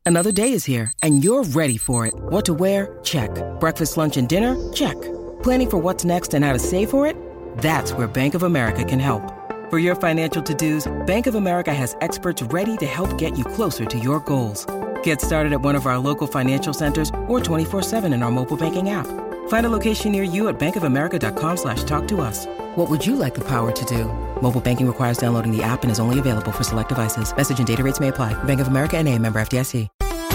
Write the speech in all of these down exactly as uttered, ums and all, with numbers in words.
Another day is here, and you're ready for it. What to wear? Check. Breakfast, lunch, and dinner? Check. Planning for what's next and how to save for it? That's where Bank of America can help. For your financial to-dos, Bank of America has experts ready to help get you closer to your goals. Get started at one of our local financial centers or twenty-four seven in our mobile banking app. Find a location near you at bankofamerica.com slash talk to us. What would you like the power to do? Mobile banking requires downloading the app and is only available for select devices. Message and data rates may apply. Bank of America N A, member F D I C.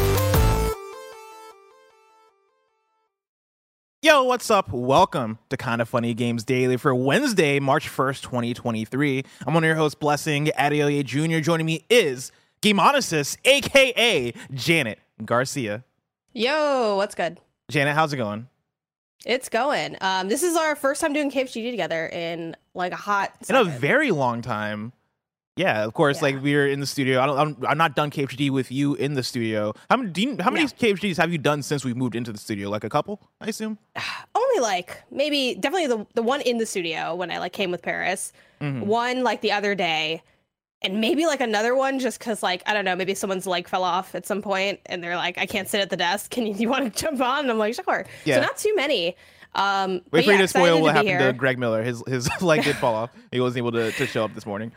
Yo, what's up? Welcome to Kinda Funny Games Daily for Wednesday, March first, twenty twenty-three. I'm one of your hosts, Blessing Adeoye Junior Joining me is Gameonicist, a k a. Janet Garcia. Yo, what's good? Janet, how's it going? It's going. Um, this is our first time doing K F G D together in like a hot second. In a very long time. Yeah, of course, yeah. Like we're in the studio. I don't, I'm, I'm not done K F G D with you in the studio. How many, do you, how many yeah. K F G Ds have you done since we moved into the studio? Like a couple, I assume? Only like maybe definitely the the one in the studio when I like came with Paris. Mm-hmm. One like the other day. And maybe like another one just because like, I don't know, maybe someone's leg fell off at some point and they're like, I can't sit at the desk. Can you, you want to jump on? And I'm like, sure. Yeah. So not too many. Um, Wait for yeah, you to spoil what happened here. to Greg Miller. His his leg did fall off. He wasn't able to, to show up this morning.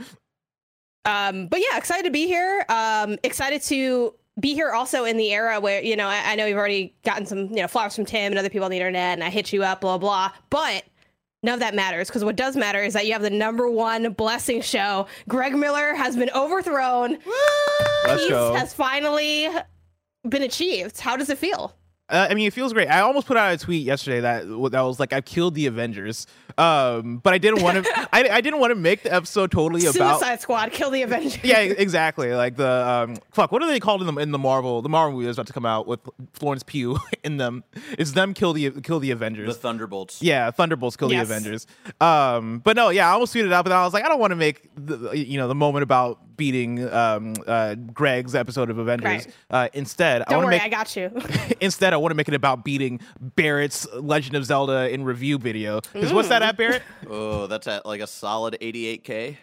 Um, but yeah, excited to be here. Um, excited to be here also in the era where, you know, I, I know you've already gotten some, you know, flowers from Tim and other people on the internet and I hit you up, blah, blah. But none of that matters because what does matter is that you have the number one Blessing show. Greg Miller has been overthrown. Let's Peace go. has finally been achieved. How does it feel? Uh, I mean, it feels great. I almost put out a tweet yesterday that that was like, "I've killed the Avengers," um, but I didn't want to. I, I didn't want to make the episode totally Suicide about Suicide Squad, kill the Avengers. Yeah, exactly. Like the um, fuck. What are they called in the in the Marvel? The Marvel movie that's about to come out with Florence Pugh in them. It's them kill the kill the Avengers. The Thunderbolts. Yeah, Thunderbolts kill yes. the Avengers. Um, but no, yeah, I almost tweeted it out, but I was like, I don't want to make the, you know the moment about beating um, uh, Greg's episode of Avengers. Right. Uh, instead, don't I worry, make, I got you. instead, I want to make it about beating Barrett's Legend of Zelda in review video. Because mm. what's that at, Barrett? Oh, that's at like a solid eighty-eight K.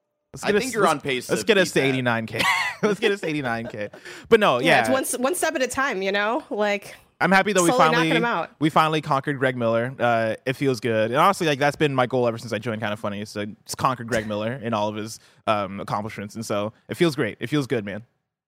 I think us, you're on pace. Let's get us to eighty-nine K. Let's get us to eighty-nine K. But no, yeah, yeah it's one one step at a time. You know, like. I'm happy that we finally him out. we finally conquered Greg Miller. Uh, it feels good, and honestly, like that's been my goal ever since I joined Kinda Funny, is to just conquer Greg Miller in all of his um, accomplishments, and so it feels great. It feels good, man.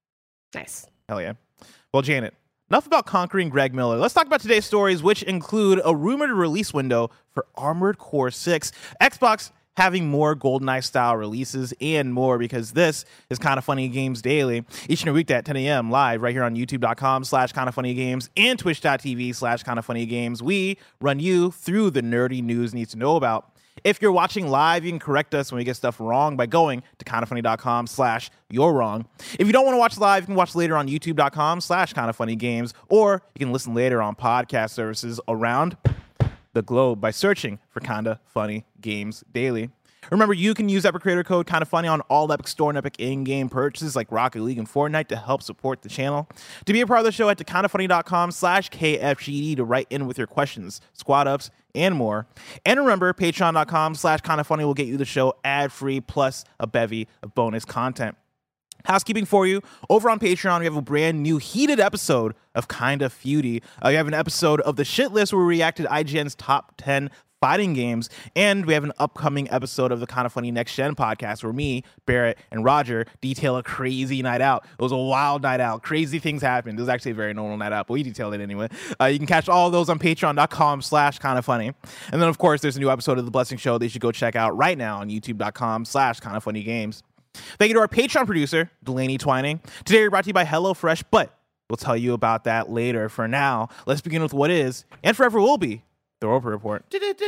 Nice. Hell yeah. Well, Janet, enough about conquering Greg Miller. Let's talk about today's stories, which include a rumored release window for Armored Core six, Xbox having more GoldenEye style releases, and more, because this is Kinda Funny Games Daily, each and every weekday at ten a.m. live right here on youtube.com slash Kinda Funny Games and twitch.tv slash Kinda Funny Games. We run you through the nerdy news you need to know about. If you're watching live, you can correct us when we get stuff wrong by going to kindafunny.com slash you're wrong. If you don't want to watch live, you can watch later on youtube.com slash Kinda Funny Games, or you can listen later on podcast services around the globe by searching for Kinda Funny Games Daily. Remember, you can use Epic Creator Code Kinda Funny on all Epic Store and Epic in-game purchases like Rocket League and Fortnite to help support the channel. To be a part of the show, head to kindafunny.com slash KFGD to write in with your questions, squad ups, and more. And remember, patreon.com slash Kinda Funny will get you the show ad-free plus a bevy of bonus content. Housekeeping for you. Over on Patreon, we have a brand new heated episode of Kinda Feudy. Uh, we have an episode of the Shit List where we reacted to I G N's top ten fighting games, and we have an upcoming episode of the Kinda Funny Next Gen podcast where me, Barrett, and Roger detail a crazy night out. It was a wild night out. Crazy things happened. It was actually a very normal night out, but we detailed it anyway. Uh, you can catch all of those on patreon.com slash Kinda Funny. And then, of course, there's a new episode of The Blessing Show that you should go check out right now on youtube.com slash Kinda Funny Games. Thank you to our Patreon producer, Delaney Twining. Today we're brought to you by HelloFresh, but we'll tell you about that later. For now, let's begin with what is, and forever will be, the Roper Report.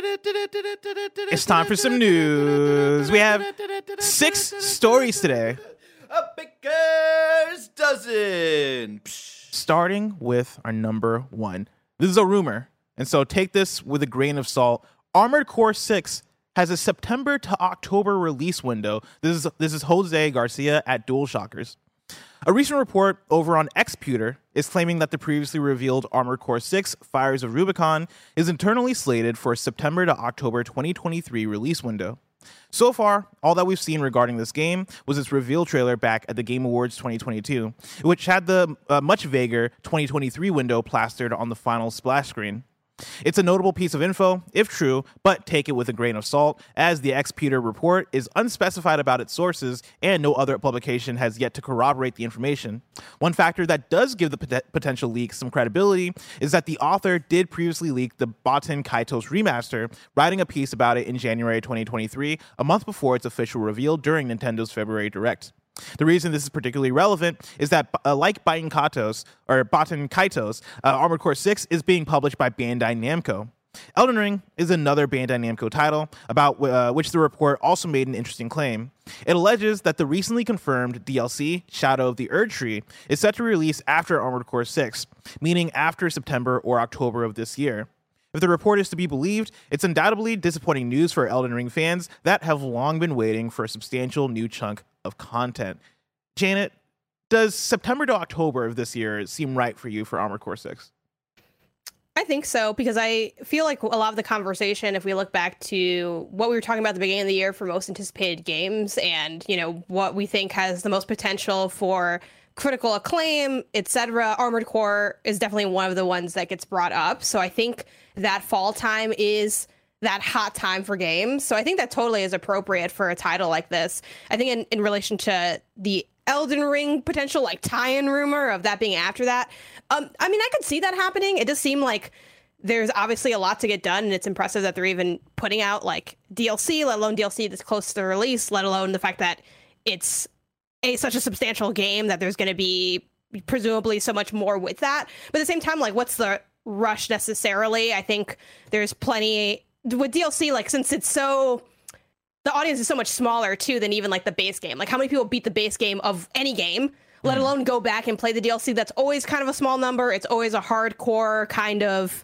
It's time for some news. We have six stories today. A baker's dozen. Starting with our number one. This is a rumor, and so take this with a grain of salt. Armored Core six has a September to October release window. This is this is Jose Garcia at DualShockers. A recent report over on Xputer is claiming that the previously revealed Armored Core six Fires of Rubicon is internally slated for a September to October twenty twenty-three release window. So far, all that we've seen regarding this game was its reveal trailer back at the Game Awards twenty twenty-two, which had the uh, much vaguer twenty twenty-three window plastered on the final splash screen. It's a notable piece of info, if true, but take it with a grain of salt, as the X-Peter report is unspecified about its sources and no other publication has yet to corroborate the information. One factor that does give the pot- potential leak some credibility is that the author did previously leak the Baten Kaitos remaster, writing a piece about it in January twenty twenty-three, a month before its official reveal during Nintendo's February Direct. The reason this is particularly relevant is that, uh, like Baten Kaitos, or Baten Kaitos, uh, Armored Core six is being published by Bandai Namco. Elden Ring is another Bandai Namco title, about uh, which the report also made an interesting claim. It alleges that the recently confirmed D L C, Shadow of the Erdtree, is set to release after Armored Core six, meaning after September or October of this year. If the report is to be believed, it's undoubtedly disappointing news for Elden Ring fans that have long been waiting for a substantial new chunk of content. Janet, does September to October of this year seem right for you for Armored Core six? I think so, because I feel like a lot of the conversation, if we look back to what we were talking about at the beginning of the year for most anticipated games and, you know, what we think has the most potential for critical acclaim, et cetera, Armored Core is definitely one of the ones that gets brought up. So I think that fall time is that hot time for games. So I think that totally is appropriate for a title like this. I think in, in relation to the Elden Ring potential like tie-in rumor of that being after that, um, I mean, I could see that happening. It does seem like there's obviously a lot to get done, and it's impressive that they're even putting out like D L C, let alone D L C this close to the release, let alone the fact that it's a such a substantial game that there's going to be presumably so much more with that. But at the same time, like, what's the rush necessarily? I think there's plenty with D L C, like, since it's so, the audience is so much smaller too than even like the base game. Like, how many people beat the base game of any game, let mm. alone go back and play the D L C? That's always kind of a small number. It's always a hardcore kind of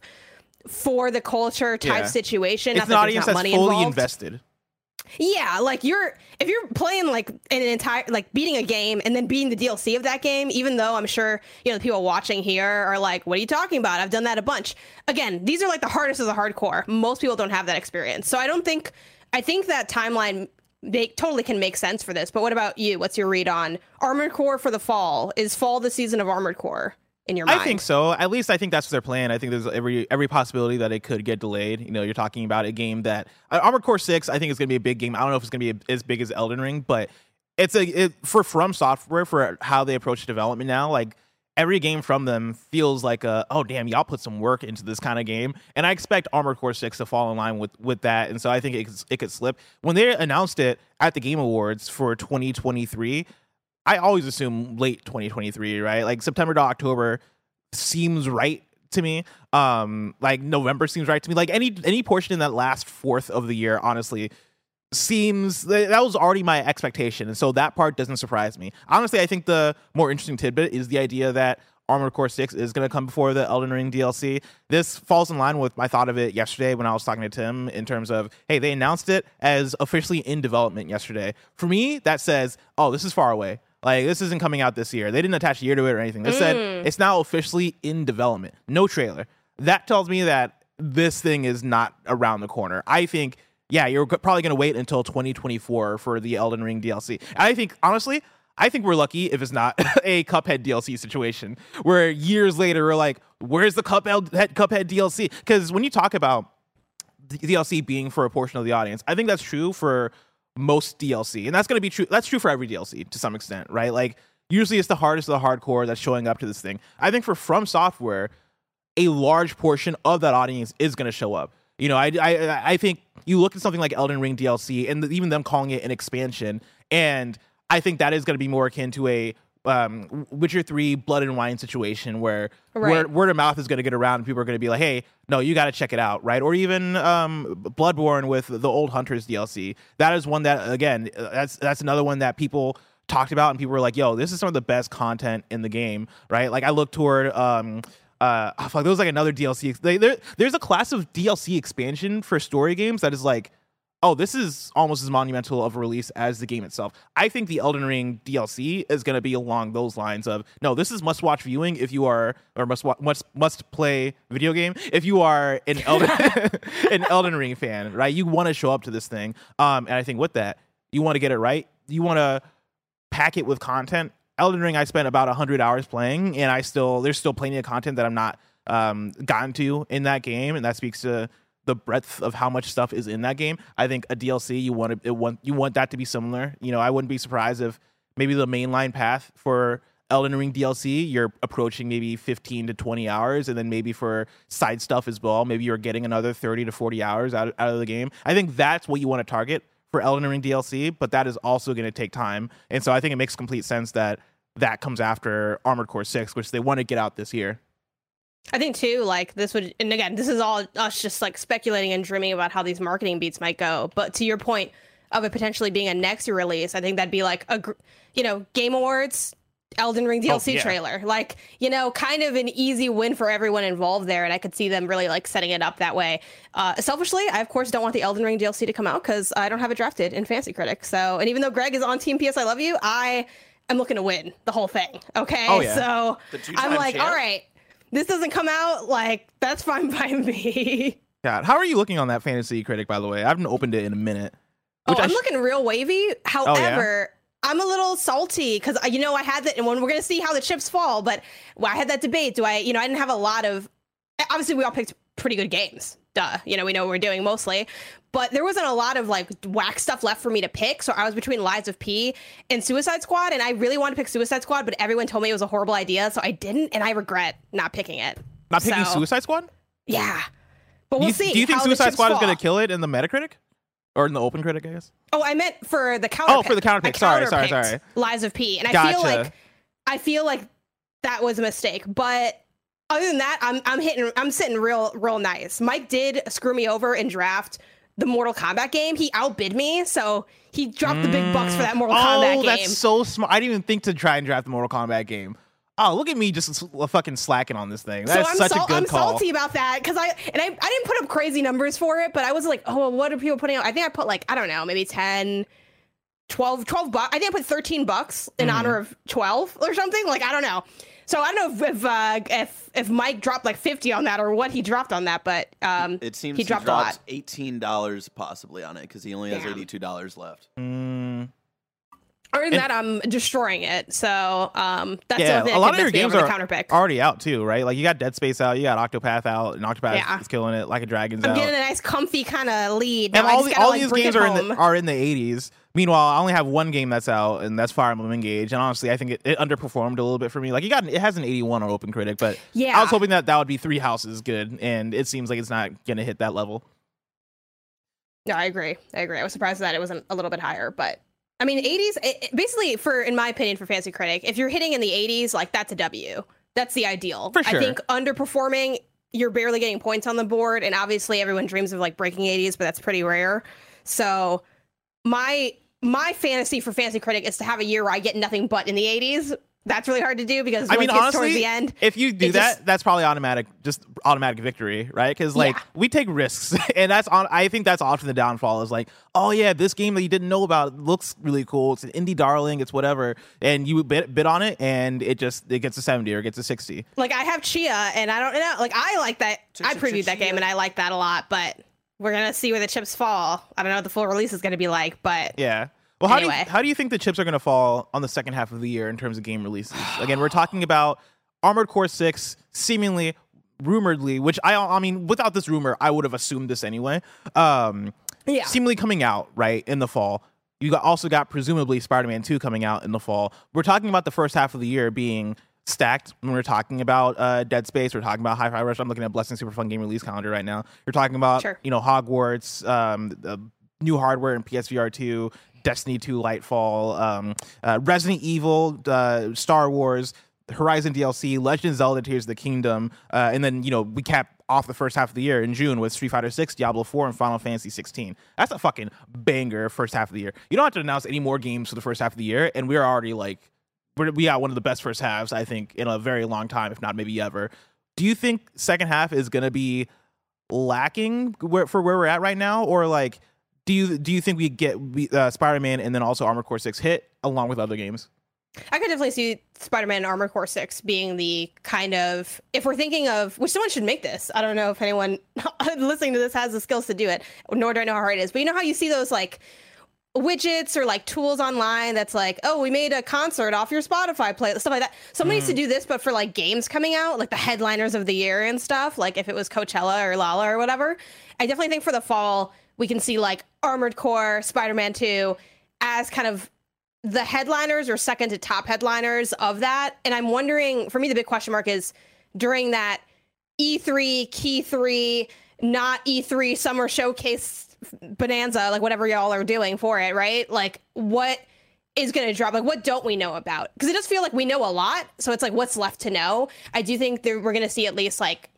for the culture type yeah. situation. It's an audience that's fully involved. invested. Yeah, like you're if you're playing like an entire like beating a game and then beating the D L C of that game, even though I'm sure, you know, the people watching here are like, what are you talking about? I've done that a bunch. Again, these are like the hardest of the hardcore. Most people don't have that experience. So I don't think I think that timeline they totally can make sense for this. But what about you? What's your read on Armored Core for the fall? Is fall the season of Armored Core? In your mind? I think so. At least I think that's their plan. I think there's every every possibility that it could get delayed. You know, you're talking about a game that uh, Armored Core six, I think is going to be a big game. I don't know if it's going to be a, as big as Elden Ring, but it's a it, for From Software, for how they approach development now. Like, every game from them feels like a, oh damn, y'all put some work into this kind of game. And I expect Armored Core six to fall in line with with that. And so I think it it could slip. When they announced it at the Game Awards for twenty twenty-three, I always assume late twenty twenty-three, right? Like September to October seems right to me. Um, like November seems right to me. Like any any portion in that last fourth of the year, honestly, seems that was already my expectation, and so that part doesn't surprise me. Honestly, I think the more interesting tidbit is the idea that Armored Core six is going to come before the Elden Ring D L C. This falls in line with my thought of it yesterday when I was talking to Tim in terms of, hey, they announced it as officially in development yesterday. For me, that says, oh, this is far away. Like, this isn't coming out this year. They didn't attach a year to it or anything. They mm. said it's now officially in development. No trailer. That tells me that this thing is not around the corner. I think, yeah, you're probably going to wait until twenty twenty-four for the Elden Ring D L C. And I think, honestly, I think we're lucky if it's not a Cuphead D L C situation where years later we're like, where's the Cuphead, Cuphead D L C? Because when you talk about the D L C being for a portion of the audience, I think that's true for most D L C, and that's going to be true. That's true for every D L C to some extent, right? Like, usually it's the hardest of the hardcore that's showing up to this thing. I think for From Software, a large portion of that audience is going to show up. You know, I, I I think you look at something like Elden Ring D L C, and even them calling it an expansion, and I think that is going to be more akin to a um, Witcher three Blood and Wine situation where right. word, word of mouth is going to get around and people are going to be like, hey, no, you got to check it out, right? Or even um, Bloodborne with the Old Hunters D L C. That is one that, again, that's that's another one that people talked about and people were like, yo, this is some of the best content in the game, right? Like, I look toward... Um, uh, oh, fuck, there was like another D L C. There, there's a class of D L C expansion for story games that is like, oh, this is almost as monumental of a release as the game itself. I think the Elden Ring D L C is going to be along those lines of, no, this is must-watch viewing if you are, or must wa- must must play video game if you are an Elden an Elden Ring fan, right? You want to show up to this thing, um, and I think with that, you want to get it right. You want to pack it with content. Elden Ring, I spent about one hundred hours playing, and I still there's still plenty of content that I'm not um, gotten to in that game, and that speaks to the breadth of how much stuff is in that game. I think a D L C, you want to, it want you want that to be similar. You know, I wouldn't be surprised if maybe the mainline path for Elden Ring D L C, you're approaching maybe fifteen to twenty hours, and then maybe for side stuff as well, maybe you're getting another thirty to forty hours out, out of the game. I think that's what you want to target for Elden Ring D L C, but that is also going to take time. And so I think it makes complete sense that that comes after Armored Core six, which they want to get out this year. I think too, like this would, and again, this is all us just like speculating and dreaming about how these marketing beats might go. But to your point of it potentially being a next year release, I think that'd be like a, gr- you know, Game Awards, Elden Ring D L C oh, yeah. trailer, like, you know, kind of an easy win for everyone involved there. And I could see them really like setting it up that way. Uh, selfishly, I of course don't want the Elden Ring D L C to come out because I don't have it drafted in Fancy Critic. So, and even though Greg is on Team P S I Love You, I am looking to win the whole thing. Okay. Oh, yeah. So The two-time I'm like, champ? all right, this doesn't come out, like, that's fine by me. God, how are you looking on that Fantasy Critic, by the way? I haven't opened it in a minute. Oh, Which I I'm sh- looking real wavy. However, I'm a little salty because, you know, I had that, and when we're going to see how the chips fall, but well, I had that debate. Do I, you know, I didn't have a lot of, obviously we all picked pretty good games. Duh. You know, we know what we're doing mostly, but there wasn't a lot of like whack stuff left for me to pick. So I was between Lies of P and Suicide Squad, and I really wanted to pick Suicide Squad, but everyone told me it was a horrible idea. So I didn't, and I regret not picking it. Not picking So, Suicide Squad? Yeah. But we'll do you, see. Do you think how the Suicide chips Squad is fall. going to kill it in the Metacritic? Or in the Open Critic, I guess? Oh, I meant for the counter. Oh, for the counter pick. pick. Sorry, I sorry, counter-picked sorry. Lies of P, and I Gotcha. feel like I feel like that was a mistake. But other than that, I'm I'm hitting, I'm sitting real, real nice. Mike did screw me over in draft the Mortal Kombat game. He outbid me, so he dropped the big bucks for that Mortal oh, Kombat game. that's so smart. I didn't even think to try and draft the Mortal Kombat game. Oh, look at me just s- fucking slacking on this thing. That's so I'm such sal- a good I'm call. salty about that because I and I, I didn't put up crazy numbers for it, but I was like, oh, well, what are people putting out? I think I put like, I don't know, maybe ten, twelve, twelve bucks. I think I put thirteen bucks in Mhm. honor of twelve or something. Like, I don't know. So I don't know if if, uh, if if Mike dropped like fifty on that or what he dropped on that, but um, It seems he he, dropped a dropped lot. eighteen dollars possibly on it because he only has Damn. eighty-two dollars left. Mm, Other than And- that, I'm destroying it. So um, that's yeah, the thing a that lot of your convinced me games over the are counter pick. already out too, right? Like you got Dead Space out, you got Octopath out, and Octopath Yeah. is killing it. Like a Dragon's I'm out. getting a nice, comfy kind of lead. Now And I all, just the, gotta, all like, these bring games it are in, home. the, are in the eighties. Meanwhile, I only have one game that's out, and that's Fire Emblem Engage. And honestly, I think it, it underperformed a little bit for me. Like it got, it has an eighty-one on Open Critic, but Yeah. I was hoping that that would be Three Houses good, and it seems like it's not going to hit that level. No, I agree. I agree. I was surprised that it wasn't a little bit higher, but I mean, eighties, it, it- basically, for in my opinion, for Fancy Critic, if you're hitting in the eighties, like that's a W. That's the ideal. For sure. I think underperforming, you're barely getting points on the board, and obviously everyone dreams of like breaking eighties, but that's pretty rare. So my my fantasy for Fancy Critic is to have a year where I get nothing but in the eighties. That's really hard to do because I when mean, it gets honestly, towards the end, if you do it that, just- that's probably automatic, just automatic victory, right? Because like Yeah. we take risks, and that's on. I think that's often the downfall is like, oh yeah, this game that you didn't know about looks really cool. It's an indie darling. It's whatever, and you bid, bid on it, and it just it gets a seventy or it gets a sixty. like I have Chia, and I don't know, like I like that. I previewed that game, and I like that a lot, but we're gonna see where the chips fall. I don't know what the full release is gonna be like, but Yeah. Well, how do Anyway. you how do you think the chips are going to fall on the second half of the year in terms of game releases? Again, we're talking about Armored Core six, seemingly, rumoredly, which I I mean, without this rumor, I would have assumed this anyway. Um, yeah. seemingly coming out right in the fall. You got, also got presumably Spider-Man two coming out in the fall. We're talking about the first half of the year being stacked when we're talking about uh, Dead Space. We're talking about Hi-Fi Rush. I'm looking at Blessing Super Fun Game Release Calendar right now. You're talking about Sure. you know Hogwarts, um, the new hardware in P S V R two, Destiny two Lightfall, um, uh, Resident Evil, uh, Star Wars, Horizon D L C, Legend of Zelda Tears of the Kingdom, uh, and then you know we cap off the first half of the year in June with Street Fighter six, Diablo four, and Final Fantasy sixteen. That's a fucking banger first half of the year. You don't have to announce any more games for the first half of the year, and we're already like we're, we got one of the best first halves I think in a very long time, if not maybe ever. Do you think second half is gonna be lacking where, for where we're at right now, or like? do you do you think we get uh, Spider-Man and then also Armored Core six hit along with other games? I could definitely see Spider-Man and Armored Core six being the kind of, if we're thinking of, which someone should make this. I don't know if anyone listening to this has the skills to do it, nor do I know how hard it is. But you know how you see those like widgets or like tools online that's like, oh, we made a concert off your Spotify playlist, stuff like that. Someone mm. needs to do this, but for like games coming out, like the headliners of the year and stuff, like if it was Coachella or Lolla or whatever. I definitely think for the fall, we can see like Armored Core, Spider-Man two as kind of the headliners or second to top headliners of that. And I'm wondering, for me, the big question mark is during that E three, Key three, not E three summer showcase bonanza, like whatever y'all are doing for it, right? Like what is going to drop? Like what don't we know about? Because it does feel like we know a lot. So it's like, what's left to know? I do think that we're going to see at least like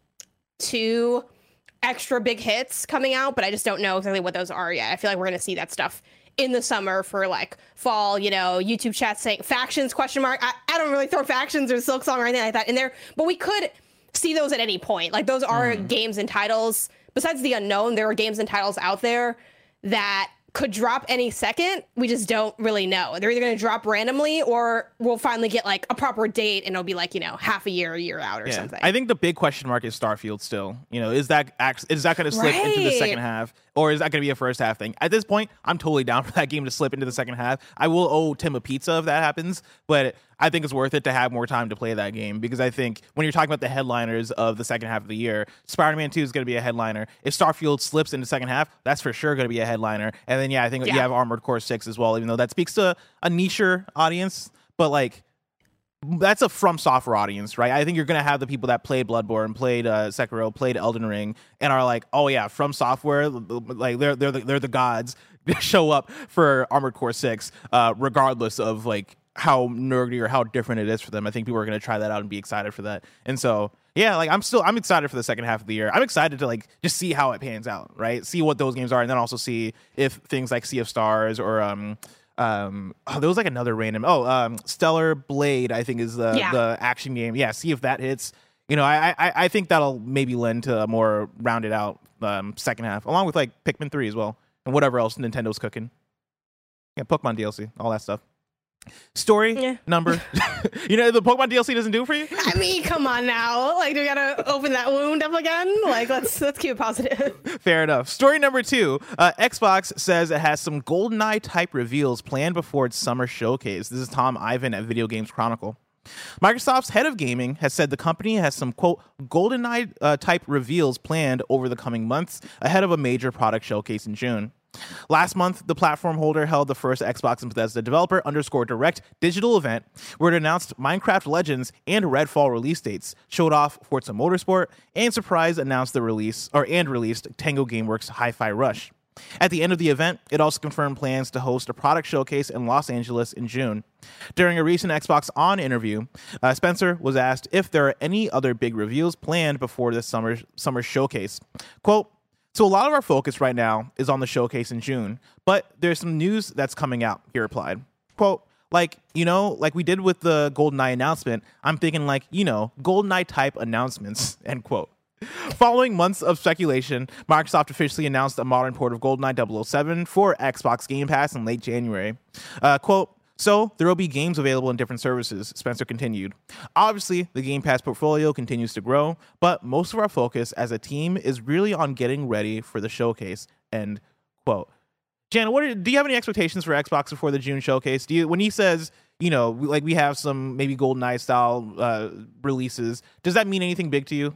two extra big hits coming out, but I just don't know exactly what those are yet. I feel like we're going to see that stuff in the summer for like fall, you know, YouTube chat saying factions question mark. I, I don't really throw factions or Silk Song or anything like that in there, but we could see those at any point. Like those are mm. games and titles. Besides the unknown, there are games and titles out there that could drop any second. We just don't really know. They're either going to drop randomly or we'll finally get like a proper date and it'll be like, you know, half a year, a year out or yeah. something. I think the big question mark is Starfield still. You know, is that is that going to slip right. into the second half or is that going to be a first half thing? At this point, I'm totally down for that game to slip into the second half. I will owe Tim a pizza if that happens, but I think it's worth it to have more time to play that game because I think when you're talking about the headliners of the second half of the year, Spider-Man two is going to be a headliner. If Starfield slips into the second half, that's for sure going to be a headliner. And then, yeah, I think yeah. you have Armored Core six as well, even though that speaks to a nicher audience. But, like, that's a From Software audience, right? I think you're going to have the people that played Bloodborne, played uh, Sekiro, played Elden Ring, and are like, oh, yeah, From Software, like, they're, they're, the, they're the gods. Show up for Armored Core six, uh, regardless of, like, how nerdy or how different it is for them. I think people are going to try that out and be excited for that. And so, yeah, like I'm still, I'm excited for the second half of the year. I'm excited to like just see how it pans out, right? See what those games are. And then also see if things like Sea of Stars or, um, um, oh, there was like another random, oh, um, Stellar Blade, I think is the, yeah. the action game. Yeah. See if that hits, you know, I, I, I think that'll maybe lend to a more rounded out, um, second half along with like Pikmin three as well. And whatever else Nintendo's cooking. Yeah. Pokemon D L C, all that stuff. Story yeah. number, you know, the Pokemon D L C doesn't do it for you. I mean, come on now, like do we gotta open that wound up again? Like let's let's keep it positive. Fair enough. Story number two: uh, Xbox says it has some GoldenEye type reveals planned before its summer showcase. This is Tom Ivan at Video Games Chronicle. Microsoft's head of gaming has said the company has some, quote, GoldenEye uh, type reveals planned over the coming months ahead of a major product showcase in June. Last month, the platform holder held the first Xbox and Bethesda developer underscore direct digital event where it announced Minecraft Legends and Redfall release dates, showed off Forza Motorsport, and surprise announced the release or and released Tango Gameworks Hi-Fi Rush. At the end of the event, it also confirmed plans to host a product showcase in Los Angeles in June. During a recent Xbox On interview, uh, Spencer was asked if there are any other big reveals planned before this summer summer showcase. Quote, so a lot of our focus right now is on the showcase in June, but there's some news that's coming out, he replied. Quote, like, you know, like we did with the GoldenEye announcement, I'm thinking like, you know, GoldenEye type announcements, end quote. Following months of speculation, Microsoft officially announced a modern port of GoldenEye double oh seven for Xbox Game Pass in late January. Uh, quote, so there will be games available in different services, Spencer continued. Obviously, the Game Pass portfolio continues to grow, but most of our focus as a team is really on getting ready for the showcase, end quote. Jan, what are, do you have any expectations for Xbox before the June showcase? Do you, when he says, you know, like we have some maybe GoldenEye style uh, releases, does that mean anything big to you?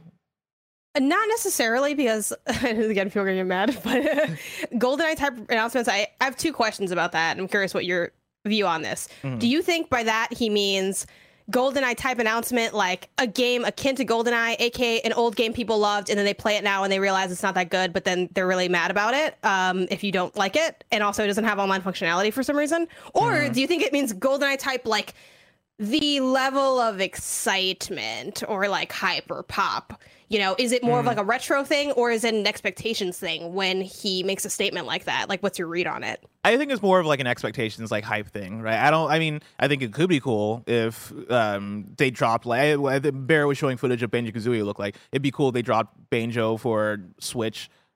Not necessarily, because again, people are gonna get mad. But GoldenEye type announcements, I, I have two questions about that. I'm curious what your view on this. Mm-hmm. Do you think by that he means GoldenEye type announcement, like a game akin to GoldenEye, aka an old game people loved, and then they play it now and they realize it's not that good, but then they're really mad about it um, if you don't like it, and also it doesn't have online functionality for some reason? Or mm-hmm. do you think it means GoldenEye type, like the level of excitement or like hype or pop? You know, is it more mm. of like a retro thing, or is it an expectations thing when he makes a statement like that? Like, what's your read on it? I think it's more of like an expectations, like hype thing, right? I don't, I mean, I think it could be cool if um, they dropped, like, I, Bear was showing footage of Banjo-Kazooie, it looked like. It'd be cool if they dropped Banjo for Switch,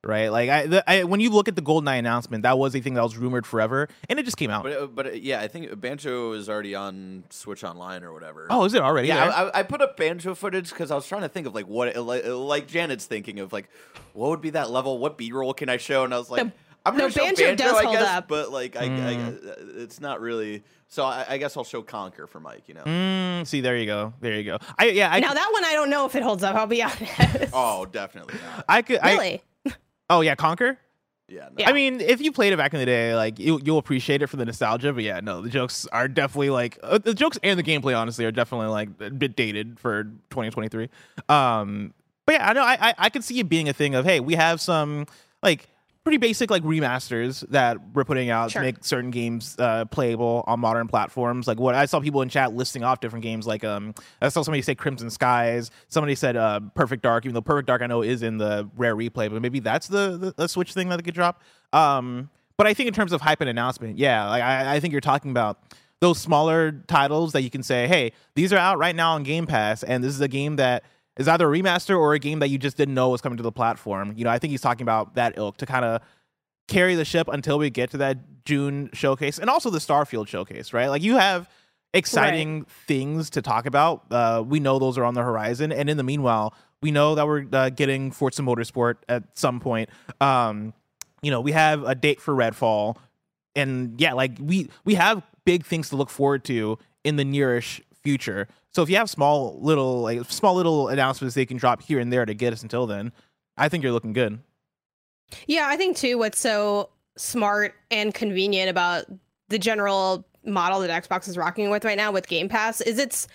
right? Like I, the, I when you look at the GoldenEye announcement, that was a thing that was rumored forever, and it just came out. But uh, but uh, yeah, I think Banjo is already on Switch Online or whatever. Oh, is it already? Yeah, there? I, I put up Banjo footage because I was trying to think of like what like, like Janet's thinking of like what would be that level, what B-roll can I show, and I was like, No, I'm gonna no, show Banjo Banjo, does I hold guess, up. but like I, Mm. I, it's not really. So I, I guess I'll show Conquer for Mike. You know. Mm, see, there you go, there you go. I yeah, I Now that one I don't know if it holds up. I'll be honest. Oh, definitely not. I could I, Really? oh yeah, Conquer. Yeah. No. Yeah. I mean, if you played it back in the day, like you, you'll appreciate it for the nostalgia. But yeah, no, the jokes are definitely like uh, the jokes and the gameplay, honestly, are definitely like a bit dated for twenty twenty-three. Um, but yeah, I know I, I I could see it being a thing of hey, we have some like pretty basic like remasters that we're putting out Sure. to make certain games uh, playable on modern platforms. Like what I saw people in chat listing off different games. Like um, I saw somebody say Crimson Skies. Somebody said uh, Perfect Dark. Even though Perfect Dark I know is in the rare replay, but maybe that's the the, the Switch thing that they could drop. Um, but I think in terms of hype and announcement, yeah, like I, I think you're talking about those smaller titles that you can say, hey, these are out right now on Game Pass, and this is a game that is either a remaster or a game that you just didn't know was coming to the platform. You know, I think he's talking about that ilk to kind of carry the ship until we get to that June showcase and also the Starfield showcase, right? Like you have exciting right. things to talk about. Uh, we know those are on the horizon. And in the meanwhile, we know that we're uh, getting Forza Motorsport at some point. Um, you know, we have a date for Redfall. And yeah, like we, we have big things to look forward to in the nearish future. So if you have small little like small little announcements they can drop here and there to get us until then, I think you're looking good. Yeah, I think too what's so smart and convenient about the general model that Xbox is rocking with right now with Game Pass is it's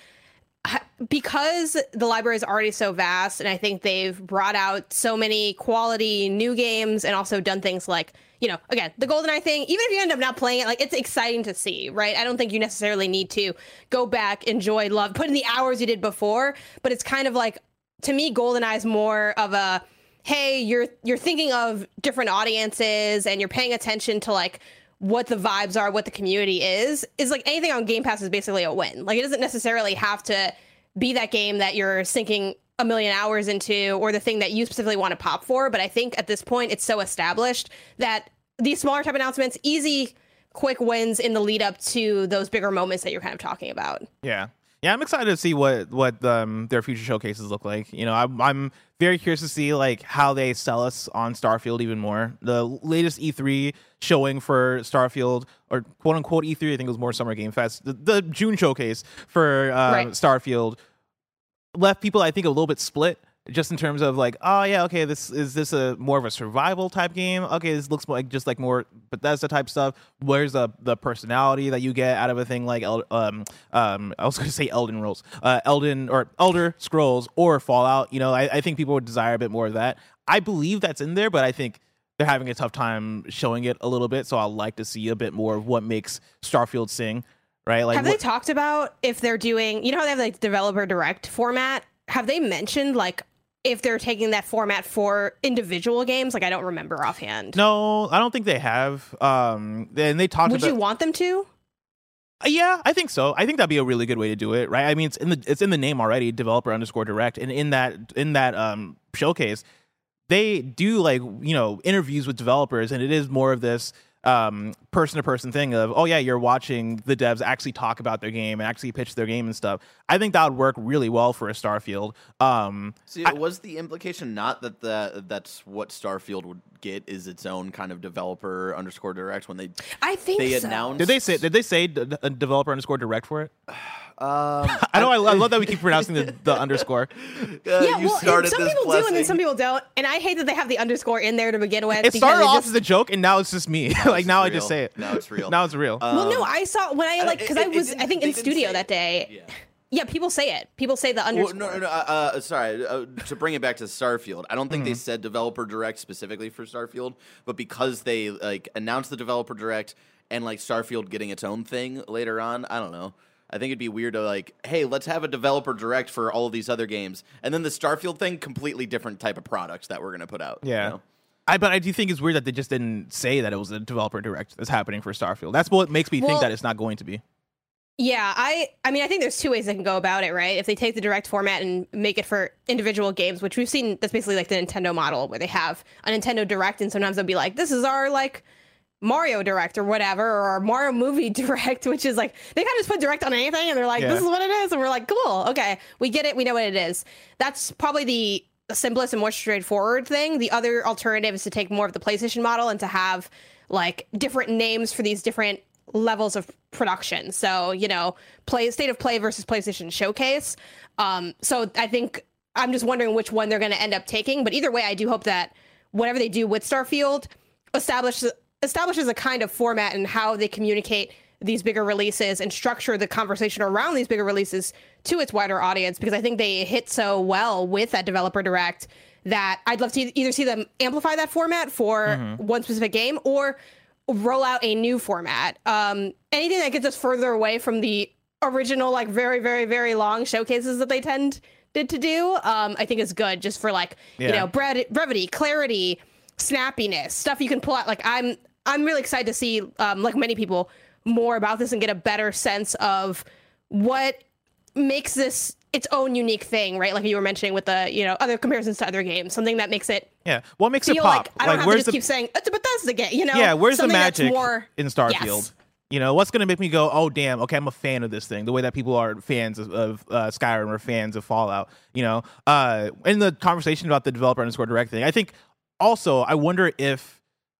because the library is already so vast, and I think they've brought out so many quality new games and also done things like, you know, again, the GoldenEye thing, even if you end up not playing it, like it's exciting to see, right? I don't think you necessarily need to go back, enjoy, love, put in the hours you did before, but it's kind of like, to me, GoldenEye is more of a, hey, you're you're thinking of different audiences and you're paying attention to like what the vibes are, what the community is, is like anything on Game Pass is basically a win. Like it doesn't necessarily have to be that game that you're sinking a million hours into or the thing that you specifically want to pop for. But I think at this point, it's so established that these smaller type announcements, easy, quick wins in the lead up to those bigger moments that you're kind of talking about. Yeah. Yeah, I'm excited to see what what um, their future showcases look like. You know, I'm I'm very curious to see like how they sell us on Starfield even more. The latest E three showing for Starfield, or quote unquote E three, I think it was more Summer Game Fest. The, the June showcase for uh, Right. Starfield left people, I think, a little bit split. Just in terms of like, oh yeah, okay, this is this a more of a survival type game? Okay, this looks like just like more Bethesda type stuff. Where's the the personality that you get out of a thing like El- um um I was going to say Elden Rolls, uh, Elden or Elder Scrolls or Fallout. You know, I, I think people would desire a bit more of that. I believe that's in there, but I think they're having a tough time showing it a little bit. So I'd like to see a bit more of what makes Starfield sing, right? Like, have what- they talked about if they're doing, you know how they have like developer direct format? Have they mentioned like if they're taking that format for individual games? Like I don't remember offhand. No, I don't think they have. Um, and they talked Would about. you want them to? Uh, Yeah, I think so. I think that'd be a really good way to do it, right? I mean, it's in the it's in the name already, developer underscore direct, and in that in that um, showcase, they do like you know interviews with developers, and it is more of this um, person to person thing of oh yeah, you're watching the devs actually talk about their game and actually pitch their game and stuff. I think that would work really well for a Starfield. Um, See, I- was the implication not that the, that's what Starfield would get is its own kind of developer underscore direct when they I think they so. announced? did they say did they say d- d- developer underscore direct for it? Um, I know I, I love that we keep pronouncing the, the underscore. uh, Yeah, you well, started some this people do and then blessing. some people don't. And I hate that they have the underscore in there to begin with. It because started off just- as a joke, and now it's just me. like it's now I real. just say it. Now it's real. Now it's real. Well, no, Um, I saw when I uh, like because I it- it was didn't- I think they in didn't studio say- that day. Yeah. Yeah, people say it. People say the Well, underscore. no, no, no. Uh, uh, sorry. Uh, to bring it back to Starfield, I don't think Mm-hmm. they said developer direct specifically for Starfield, but because they like announced the developer direct and like Starfield getting its own thing later on, I don't know. I think it'd be weird to like, hey, let's have a developer direct for all of these other games, and then the Starfield thing, completely different type of products that we're gonna put out. Yeah. You know? I but I do think it's weird that they just didn't say that it was a developer direct that's happening for Starfield. That's what makes me Well- think that it's not going to be. Yeah, I I mean, I think there's two ways they can go about it, right? If they take the direct format and make it for individual games, which we've seen, that's basically like the Nintendo model where they have a Nintendo Direct, and sometimes they'll be like, this is our like Mario Direct or whatever, or our Mario Movie Direct, which is like, they kind of just put Direct on anything and they're like, Yeah. this is what it is. And we're like, cool, okay, we get it, we know what it is. That's probably the simplest and more straightforward thing. The other alternative is to take more of the PlayStation model and to have like different names for these different levels of production. So, you know, play State of Play versus PlayStation Showcase. Um, so I think I'm just wondering which one they're going to end up taking. But either way, I do hope that whatever they do with Starfield establishes establishes a kind of format and how they communicate these bigger releases and structure the conversation around these bigger releases to its wider audience, because I think they hit so well with that developer direct that I'd love to either see them amplify that format for mm-hmm. one specific game or roll out a new format. Um, anything that gets us further away from the original, like very, very, very long showcases that they tend did to do, um, I think is good, just for like, yeah. you know, brev- brevity, clarity, snappiness, stuff you can pull out. Like I'm, I'm really excited to see, um, like many people, more about this and get a better sense of what makes this its own unique thing, right? Like you were mentioning with the, you know, other comparisons to other games, something that makes it yeah. What makes it feel pop? like I don't like, have to just the... keep saying it's a Bethesda game, you know? Yeah, where's something the magic more... in Starfield? Yes. You know, what's gonna make me go, oh damn, okay, I'm a fan of this thing. The way that people are fans of, of uh, Skyrim or fans of Fallout. You know, uh, in the conversation about the developer underscore direct thing, I think also I wonder if.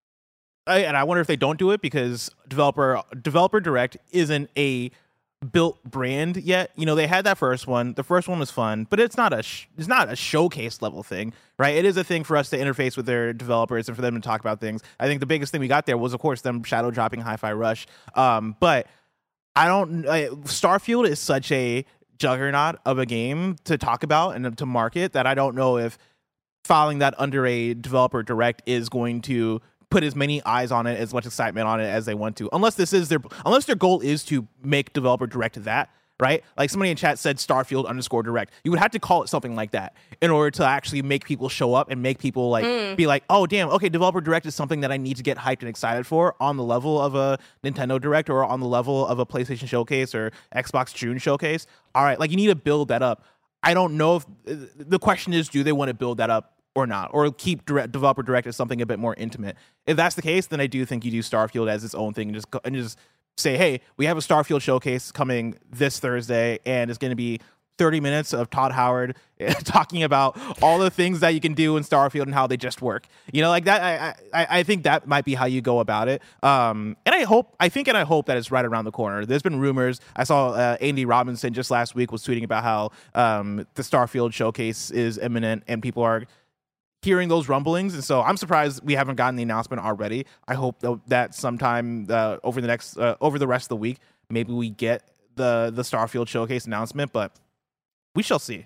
I, and I wonder if they don't do it because developer developer direct isn't a built brand yet. You know, they had that first one. The first one was fun, but it's not a sh- it's not a showcase level thing, right? It is a thing for us to interface with their developers and for them to talk about things. I think the biggest thing we got there was, of course, them shadow dropping Hi-Fi Rush. Um, but I don't. I, Starfield is such a juggernaut of a game to talk about and to market that I don't know if filing that under a developer direct is going to put as many eyes on it, as much excitement on it as they want to, unless this is their unless their goal is to make developer direct that, right? Like somebody in chat said Starfield underscore direct. You would have to call it something like that in order to actually make people show up and make people like mm. be like, oh damn, okay, developer direct is something that I need to get hyped and excited for on the level of a Nintendo Direct or on the level of a PlayStation Showcase or Xbox June Showcase. All right, like you need to build that up. I don't know if the question is, do they want to build that up or not, or keep direct, developer direct as something a bit more intimate? If that's the case, then I do think you do Starfield as its own thing and just go, and just say, hey, we have a Starfield showcase coming this Thursday, and it's going to be thirty minutes of Todd Howard talking about all the things that you can do in Starfield and how they just work. You know, like that. I I, I think that might be how you go about it. Um, and I hope, I think, and I hope that it's right around the corner. There's been rumors. I saw uh, Andy Robinson just last week was tweeting about how um, the Starfield showcase is imminent, and people are hearing those rumblings, and so I'm surprised we haven't gotten the announcement already. I hope that, that sometime uh, over the next uh, over the rest of the week, maybe we get the the Starfield showcase announcement, but we shall see.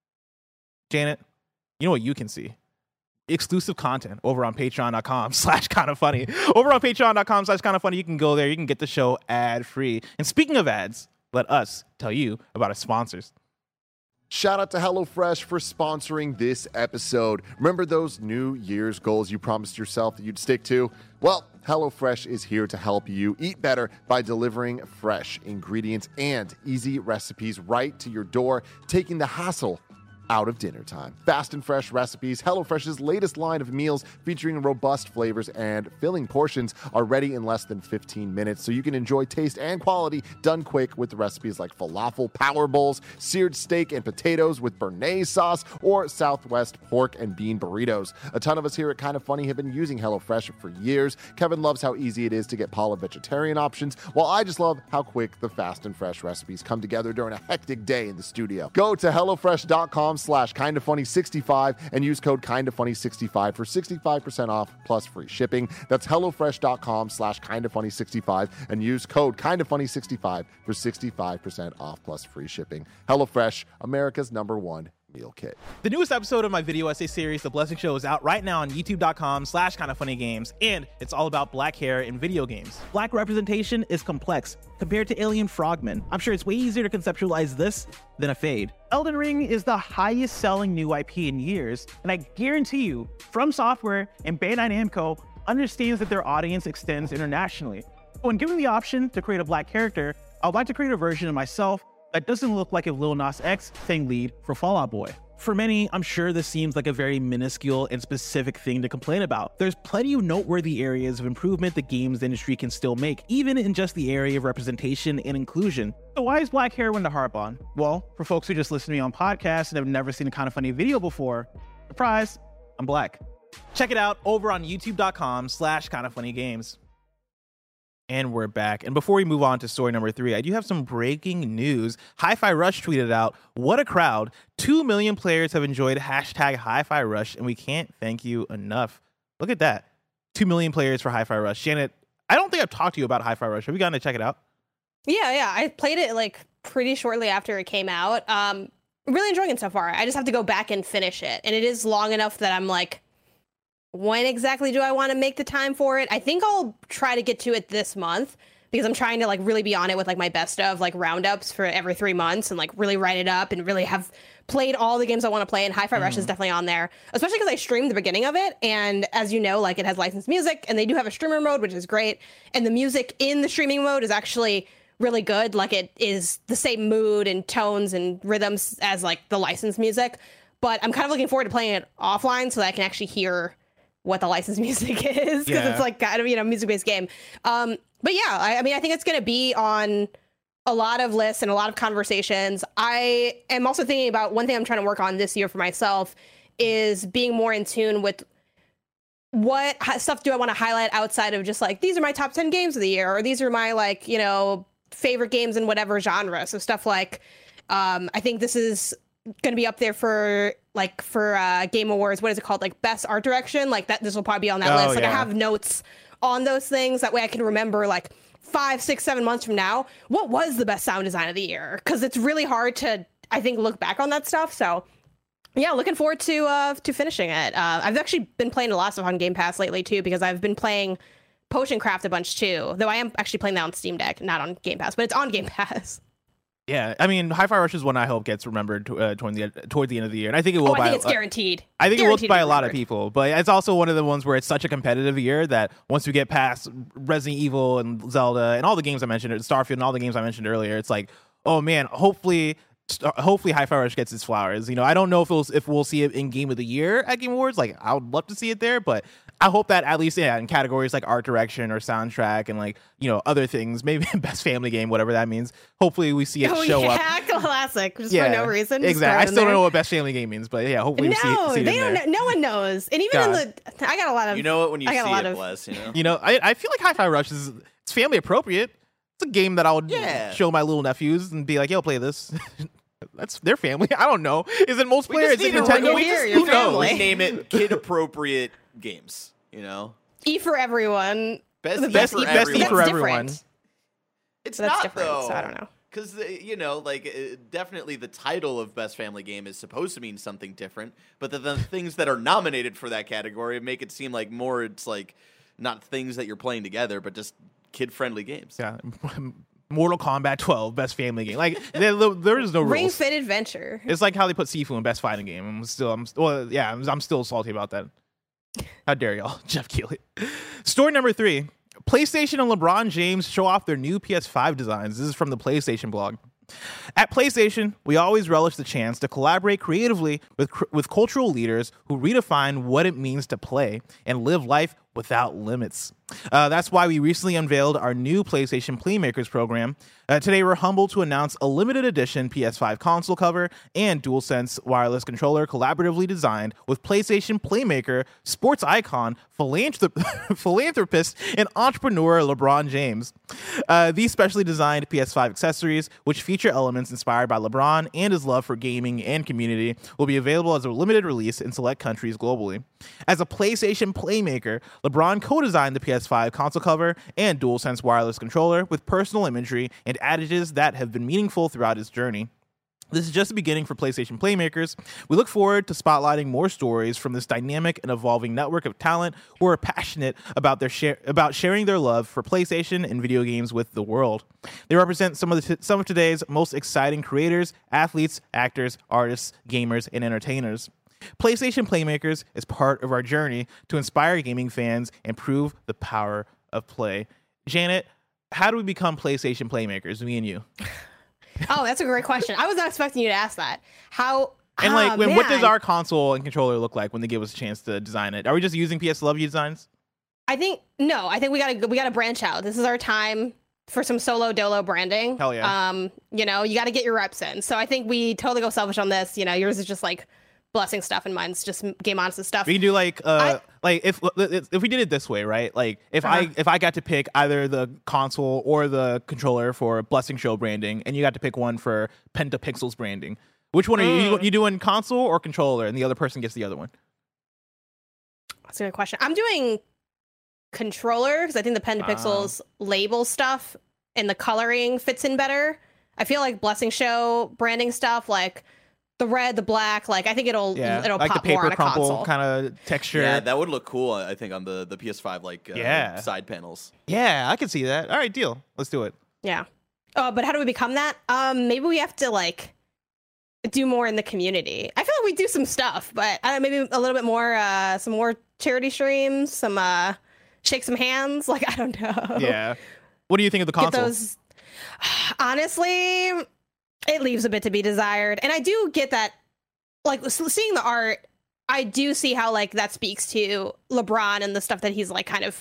Janet, you know what you can see? Exclusive content over on patreon.com slash kind of funny. Over on patreon.com slash kind of funny, you can go there. You can get the show ad free. And speaking of ads, let us tell you about our sponsors. Shout out to HelloFresh for sponsoring this episode. Remember those New Year's goals you promised yourself that you'd stick to? Well, HelloFresh is here to help you eat better by delivering fresh ingredients and easy recipes right to your door, taking the hassle out of dinner time. Fast and fresh recipes, HelloFresh's latest line of meals featuring robust flavors and filling portions are ready in less than fifteen minutes, so you can enjoy taste and quality done quick with recipes like falafel power bowls, seared steak and potatoes with béarnaise sauce, or Southwest pork and bean burritos. A ton of us here at Kind of Funny have been using HelloFresh for years. Kevin loves how easy it is to get Paula vegetarian options, while I just love how quick the fast and fresh recipes come together during a hectic day in the studio. Go to HelloFresh.com slash kind of funny 65 and use code kind of funny 65 for sixty-five percent off plus free shipping. That's HelloFresh.com slash kind of funny 65 and use code kind of funny 65 for sixty-five percent off plus free shipping. HelloFresh, America's number one meal kit. The newest episode of my video essay series, The Blessing Show, is out right now on youtube.com slash kind of funny games, and it's all about black hair in video games. Black representation is complex compared to alien frogmen. I'm sure it's way easier to conceptualize this than a fade. Elden Ring is the highest selling new I P in years, and I guarantee you, From Software and Bandai Namco understands that their audience extends internationally. When given the option to create a black character, I would like to create a version of myself that doesn't look like if Lil Nas X sang lead for Fall Out Boy. For many, I'm sure this seems like a very minuscule and specific thing to complain about. There's plenty of noteworthy areas of improvement the games industry can still make, even in just the area of representation and inclusion. So why is black hair one to harp on? Well, for folks who just listen to me on podcasts and have never seen a Kinda Funny video before, surprise, I'm black. Check it out over on youtube.com slash Kinda Funny Games. And we're back. And before we move on to story number three, I do have some breaking news. Hi-Fi Rush tweeted out, "What a crowd. Two million players have enjoyed hashtag Hi-Fi Rush, and we can't thank you enough." Look at that. Two million players for Hi-Fi Rush. Janet, I don't think I've talked to you about Hi-Fi Rush. Have you gotten to check it out? Yeah, yeah. I played it like pretty shortly after it came out. Um, really enjoying it so far. I just have to go back and finish it. And it is long enough that I'm like, when exactly do I want to make the time for it? I think I'll try to get to it this month because I'm trying to like really be on it with like my best of like roundups for every three months and like really write it up and really have played all the games I want to play. And Hi-Fi mm. Rush is definitely on there, especially because I streamed the beginning of it. And as you know, like it has licensed music and they do have a streamer mode, which is great. And the music in the streaming mode is actually really good. Like it is the same mood and tones and rhythms as like the licensed music. But I'm kind of looking forward to playing it offline so that I can actually hear what the licensed music is, because yeah. it's like kind of, you know, music-based game. Um, but yeah, I, I mean, I think it's going to be on a lot of lists and a lot of conversations. I am also thinking about one thing I'm trying to work on this year for myself is being more in tune with what stuff do I want to highlight outside of just like, these are my top ten games of the year, or these are my like, you know, favorite games in whatever genre. So stuff like, um, I think this is going to be up there for like for uh Game Awards. What is it called? Like best art direction. Like that. This will probably be on that oh, list. Like yeah. I have notes on those things. That way I can remember like five, six, seven months from now, what was the best sound design of the year? Because it's really hard to, I think, look back on that stuff. So yeah, looking forward to uh to finishing it. Uh, I've actually been playing a lot of stuff on Game Pass lately too, because I've been playing Potion Craft a bunch too. Though I am actually playing that on Steam Deck, not on Game Pass, but it's on Game Pass. Yeah, I mean, Hi-Fi Rush is one I hope gets remembered uh, toward the toward the end of the year, and I think it will. Oh, I by, think it's guaranteed. Uh, I think guaranteed it will by a lot of people, but it's also one of the ones where it's such a competitive year that once we get past Resident Evil and Zelda and all the games I mentioned, Starfield and all the games I mentioned earlier, it's like, oh man, hopefully. Hopefully Hi-Fi Rush gets its flowers. You know, I don't know if it was, if we'll see it in Game of the Year at Game Awards. Like, I would love to see it there, but I hope that at least, yeah, in categories like art direction or soundtrack and like, you know, other things, maybe best family game, whatever that means. Hopefully we see it oh, show yeah, up. Classic, just yeah, for no reason. Exactly. I still there. don't know what best family game means, but yeah, hopefully no, we see, see it they in don't. there. Know, no one knows, and even God. in the, I got a lot of. You know it when you I got see a lot it, of, bless. You know. You know, I, I feel like Hi-Fi Rush is it's family appropriate. It's a game that I would yeah. show my little nephews and be like, "Yo, play this." That's their family. I don't know. Is it most We players? just Is it need to Nintendo? re- Here, we your just, who knows? family. We name it kid appropriate games. You know, E for everyone. best The E best for E- best E everyone. for That's everyone. different. It's That's not different, though. so I don't know. Because you know, like uh, definitely the title of best family game is supposed to mean something different, but the, the things that are nominated for that category make it seem like more. It's like not things that you're playing together, but just kid-friendly games. Yeah. Mortal Kombat twelve, best family game. Like there, there is no rules. Ring Fit Adventure. It's like how they put Sifu in best fighting game. I'm still, I'm well, yeah, I'm, I'm still salty about that. How dare y'all, Jeff Keighley. Story number three: PlayStation and LeBron James show off their new P S five designs. This is from the PlayStation blog. At PlayStation, we always relish the chance to collaborate creatively with with cultural leaders who redefine what it means to play and live life without limits. Uh, that's why we recently unveiled our new PlayStation Playmakers program. Uh, today, we're humbled to announce a limited edition P S five console cover and DualSense wireless controller collaboratively designed with PlayStation Playmaker, sports icon, philanthrop- philanthropist, and entrepreneur LeBron James. Uh, these specially designed P S five accessories, which feature elements inspired by LeBron and his love for gaming and community, will be available as a limited release in select countries globally. As a PlayStation Playmaker, LeBron co-designed the P S five console cover and DualSense wireless controller with personal imagery and adages that have been meaningful throughout his journey. This is just the beginning for PlayStation Playmakers. We look forward to spotlighting more stories from this dynamic and evolving network of talent who are passionate about their share, about sharing their love for PlayStation and video games with the world. They represent some of the t- some of today's most exciting creators, athletes, actors, artists, gamers, and entertainers. PlayStation Playmakers is part of our journey to inspire gaming fans and prove the power of play. Janet, how do we become PlayStation playmakers, me and you? Oh, that's a great question. I was not expecting you to ask that. How? And like, ah, when, what does man. our console and controller look like when they give us a chance to design it? Are we just using P S Love You designs? I think no. I think we gotta we gotta branch out. This is our time for some solo dolo branding. Hell yeah. Um, you know, you got to get your reps in. So I think we totally go selfish on this. You know, yours is just like blessing stuff, and mine's just Game Honest stuff. We can do like, uh, I- like if if we did it this way, right? Like if I Uh-huh. if I got to pick either the console or the controller for Blessing Show branding, and you got to pick one for Pentapixels branding, which one are you? You, you doing console or controller, and the other person gets the other one? That's a good question. I'm doing controller because I think the Pentapixels label stuff and the coloring fits in better. I feel like Blessing Show branding stuff, like the red, the black, like I think it'll Yeah, it'll like pop the more paper on a crumple console. kind of texture. Yeah, that would look cool. I think on the the P S five like uh, Yeah. side panels. Yeah, I can see that. All right, deal. Let's do it. Yeah. Oh, but how do we become that? Um, maybe we have to like do more in the community. I feel like we do some stuff, but uh, maybe a little bit more, uh, some more charity streams, some uh, shake some hands. Like I don't know. Yeah. What do you think of the Get console? those. Honestly, it leaves a bit to be desired, and I do get that. Like s- seeing the art, I do see how like that speaks to LeBron and the stuff that he's like kind of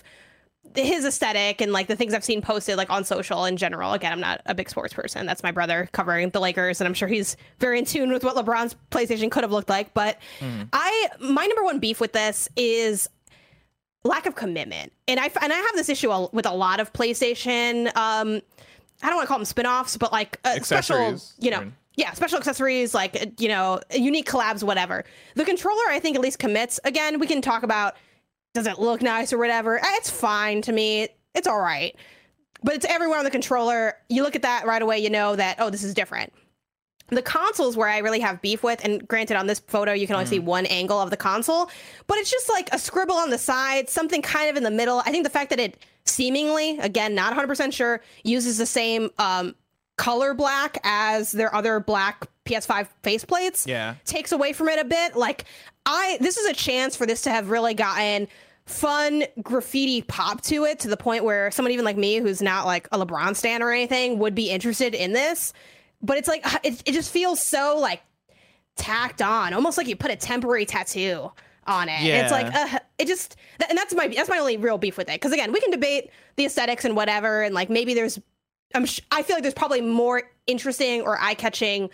his aesthetic and like the things I've seen posted like on social in general. Again, I'm not a big sports person. That's my brother covering the Lakers, and I'm sure he's very in tune with what LeBron's PlayStation could have looked like. But I, my number one beef with this is lack of commitment, and I and I have this issue a- with a lot of PlayStation. Um, I don't want to call them spin-offs, but like uh, special, Accessories, you know. right. Yeah, special accessories, like, uh, you know, unique collabs, whatever. The controller, I think, at least commits. Again, we can talk about, does it look nice or whatever? Eh, It's fine to me. It's all right. But it's everywhere on the controller. You look at that right away, you know that, oh, this is different. The consoles where I really have beef with, and granted on this photo, you can only see one angle of the console, but it's just like a scribble on the side, something kind of in the middle. I think the fact that it seemingly, again, not one hundred percent sure, uses the same um, color black as their other black P S five faceplates Yeah. takes away from it a bit. Like I this is a chance for this to have really gotten fun graffiti pop to it, to the point where someone even like me who's not like a LeBron stan or anything would be interested in this. But it's like it, it just feels so like tacked on, almost like you put a temporary tattoo on it. Yeah. It's like uh, it just th- and that's my that's my only real beef with it, because again, we can debate the aesthetics and whatever, and like maybe there's I'm sh- I feel like there's probably more interesting or eye-catching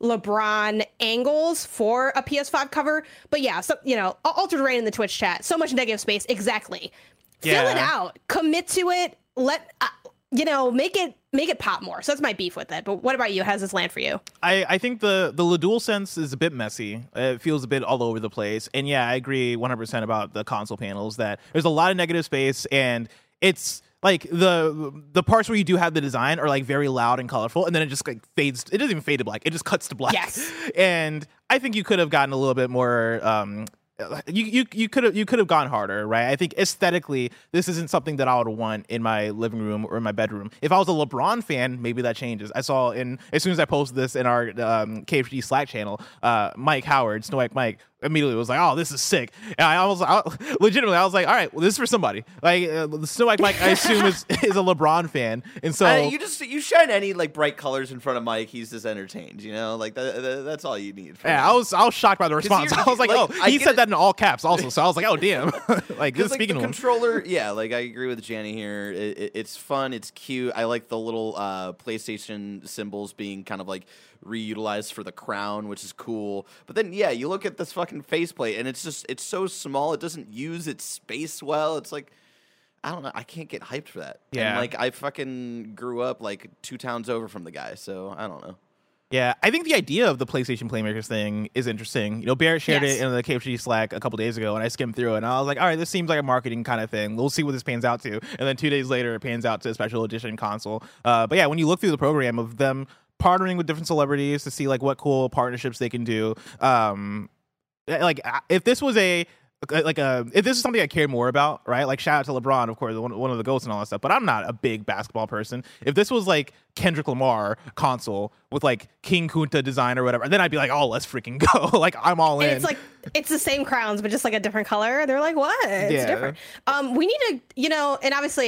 LeBron angles for a P S five cover. But yeah, so you know, Al- Altered Rain in the Twitch chat, so much negative space. Exactly. Fill it Yeah. out. Commit to it. Let uh, you know, make it make it pop more. So that's my beef with it. But what about you? How does this land for you? I, I think the the DualSense is a bit messy. It feels a bit all over the place. And yeah, I agree one hundred percent about the console panels, that there's a lot of negative space, and it's like the the parts where you do have the design are like very loud and colorful, and then it just like fades. It doesn't even fade to black. It just cuts to black. Yes. And I think you could have gotten a little bit more um you you you could have you could have gone harder, right? I think aesthetically, this isn't something that I would want in my living room or in my bedroom. If I was a LeBron fan, maybe that changes. I saw in as soon as I posted this in our um, K F G Slack channel, uh, Mike Howard, Snow White Mike, immediately was like, "Oh, this is sick." And I almost, I, legitimately, I was like, "All right, well, this is for somebody." Like uh, Snow White Mike, I assume is is a LeBron fan, and so Uh, you just you shine any like bright colors in front of Mike, he's just entertained. You know, like that, that, that's all you need. From yeah, him. I was I was shocked by the response. you're- I was like, like, "Oh, I he get said it. that in all caps, also." So I was like, "Oh, damn!" Like Because good like speaking the to him. controller, yeah, like I agree with Janny here. It, it, it's fun, it's cute. I like the little uh, PlayStation symbols being kind of like reutilized for the crown, which is cool. But then, yeah, you look at this fucking faceplate, and it's just it's so small. It doesn't use its space well. It's like I don't know. I can't get hyped for that. Yeah. And like I fucking grew up like two towns over from the guy, so I don't know. Yeah, I think the idea of the PlayStation Playmakers thing is interesting. You know, Barrett shared Yes. it in the K F G Slack a couple days ago, and I skimmed through it, and I was like, all right, this seems like a marketing kind of thing. We'll see what this pans out to. And then two days later, it pans out to a special edition console. Uh, but yeah, when you look through the program of them partnering with different celebrities to see like what cool partnerships they can do, um, like if this was a like a if this is something I care more about, right? Like shout out to LeBron, of course, one, one of the GOATs and all that stuff. But I'm not a big basketball person. If this was like Kendrick Lamar console with like King Kunta design or whatever, then I'd be like, oh, let's freaking go. Like I'm all in. And it's like it's the same crowns, but just like a different color. They're like, what? It's Yeah. different. Um, we need to, you know, and obviously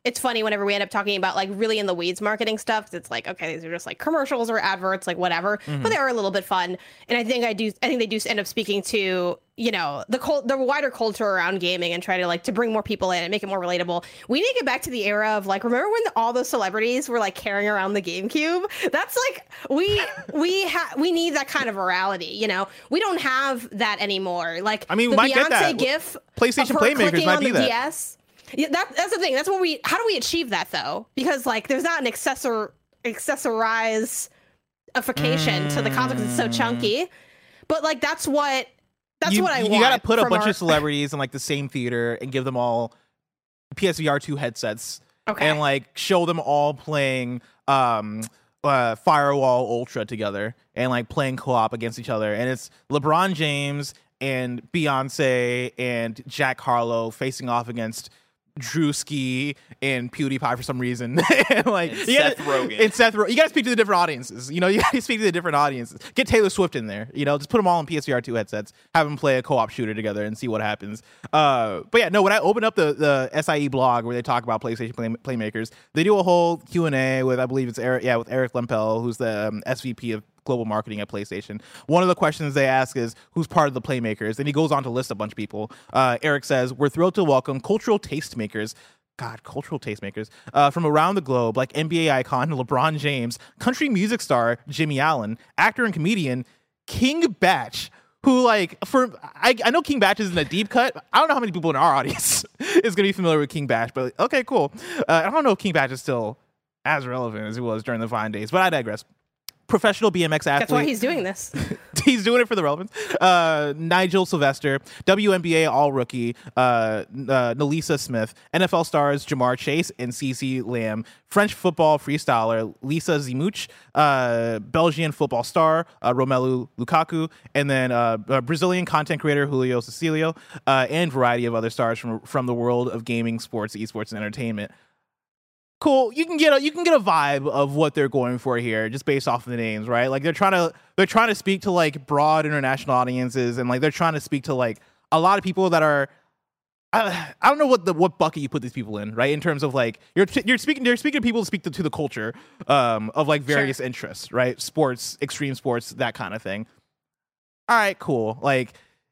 it's funny whenever we end up talking about like really in the weeds marketing stuff, 'cause it's like, okay, these are just like commercials or adverts, like whatever, mm-hmm. but they are a little bit fun. And I think I do, I think they do end up speaking to, you know, the cult, the wider culture around gaming and try to like to bring more people in and make it more relatable. We need to get back to the era of like, remember when all those celebrities were like carrying around the GameCube? That's like, we, we have, we need that kind of virality, you know? We don't have that anymore. Like, I mean, the we might Beyonce get that. GIF, PlayStation of her Playmakers clicking might on be the that. D S. Yeah, that, that's the thing. That's what we. How do we achieve that though? Because like, there's not an accessor accessorize ification mm. to the console because it's so chunky. But like, that's what. That's you, what I you want. You gotta put a bunch our... of celebrities in like the same theater and give them all P S V R two headsets. Okay. And like show them all playing um uh, Firewall Ultra together and like playing co-op against each other. And it's LeBron James and Beyonce and Jack Harlow facing off against Drewski and PewDiePie for some reason. and like and you Seth gotta, Rogen. And Seth Rogen. You gotta speak to the different audiences. You know, you gotta speak to the different audiences. Get Taylor Swift in there. You know, just put them all in P S V R two headsets. Have them play a co-op shooter together and see what happens. Uh, but yeah, no. When I open up the the S I E blog where they talk about PlayStation play, Playmakers, they do a whole Q and A with I believe it's Eric, yeah, with Eric Lempel, who's the um, S V P of global marketing at PlayStation. One of the questions they ask is who's part of the Playmakers, and he goes on to list a bunch of people. Uh, Eric says, "We're thrilled to welcome cultural tastemakers." God, cultural tastemakers uh, from around the globe, like N B A icon LeBron James, country music star Jimmy Allen, actor and comedian King Batch, who like for I, I know King Batch is in a deep cut. I don't know how many people in our audience is going to be familiar with King Batch, but like, okay, cool. Uh, I don't know if King Batch is still as relevant as he was during the Vine days, but I digress. Professional B M X athlete. That's why he's doing this. He's doing it for the relevance. Uh, Nigel Sylvester, W N B A All-Rookie, uh, uh, Nalisa Smith, N F L stars Jamar Chase and CeCe Lamb, French football freestyler Lisa Zimuch, uh, Belgian football star uh, Romelu Lukaku, and then uh, uh, Brazilian content creator Julio Cecilio, uh, and variety of other stars from from the world of gaming, sports, esports, and entertainment. Cool. You can get a you can get a vibe of what they're going for here just based off of the names, right? Like they're trying to they're trying to speak to like broad international audiences, and like they're trying to speak to like a lot of people that are I, I don't know what the what bucket you put these people in, right? In terms of like you're you're speaking you're speaking to people to speak to, to the culture um of like various sure. interests, right? Sports, extreme sports, that kind of thing. All right, cool. Like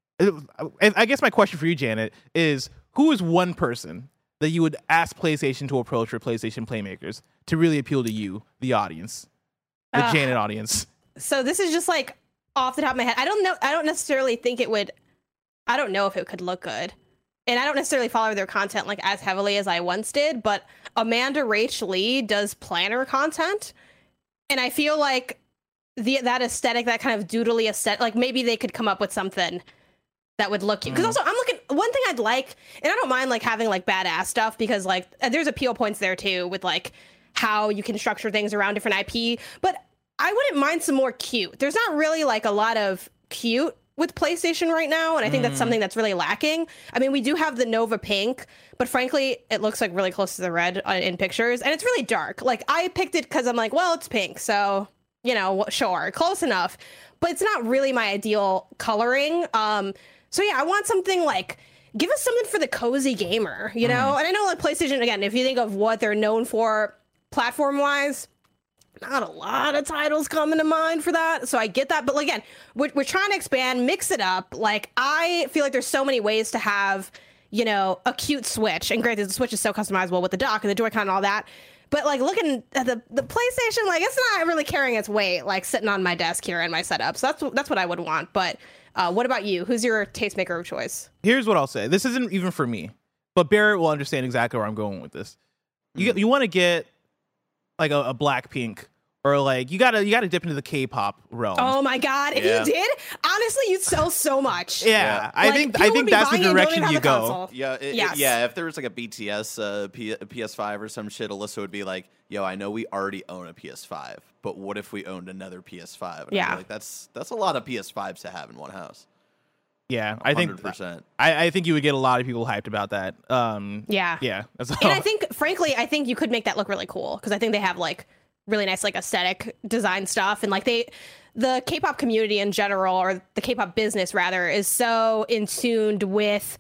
I guess my question for you, Janet, is who is one person that you would ask PlayStation to approach for PlayStation Playmakers to really appeal to you, the audience, the uh, Janet audience? So this is just like off the top of my head. I don't know. I don't necessarily think it would. I don't know if it could look good, and I don't necessarily follow their content like as heavily as I once did. But Amanda Rach Lee does planner content, and I feel like the that aesthetic, that kind of doodly aesthetic, like maybe they could come up with something that would look cute. Because also, I'm looking, one thing I'd like, and I don't mind like having like badass stuff because like there's appeal points there too with like how you can structure things around different I P, but I wouldn't mind some more cute. There's not really like a lot of cute with PlayStation right now, and I think mm. that's something that's really lacking. I mean, we do have the Nova Pink, but frankly, it looks like really close to the red in pictures, and it's really dark. Like, I picked it because I'm like, well, it's pink, so, you know, sure, close enough. But it's not really my ideal coloring. Um, so yeah, I want something like, give us something for the cozy gamer, you know? Mm. And I know like PlayStation, again, if you think of what they're known for platform-wise, not a lot of titles coming to mind for that. So I get that. But again, we're, we're trying to expand, mix it up. Like, I feel like there's so many ways to have, you know, a cute Switch. And granted, the Switch is so customizable with the dock and the Joy-Con and all that. But like looking at the, the PlayStation, like it's not really carrying its weight, like sitting on my desk here in my setup. So that's, that's what I would want. But uh, what about you? Who's your tastemaker of choice? Here's what I'll say. This isn't even for me, but Barrett will understand exactly where I'm going with this. You, you want to get like a, a Blackpink, or like you gotta you gotta dip into the K-pop realm. Oh my god! If yeah. you did, honestly, you'd sell so much. Yeah, yeah. I like, think I think that's the direction you go. Console. Yeah, it, yes. it, yeah. If there was like a B T S uh, P- P S five or some shit, Alyssa would be like, "Yo, I know we already own a P S five, but what if we owned another P S five?" And yeah, I'd be like that's that's a lot of P S fives to have in one house. Yeah, I think I, I think you would get a lot of people hyped about that. Um, yeah, yeah, and I think, frankly, I think you could make that look really cool because I think they have like really nice like aesthetic design stuff, and like they the K-pop community in general, or the K-pop business rather, is so in tuned with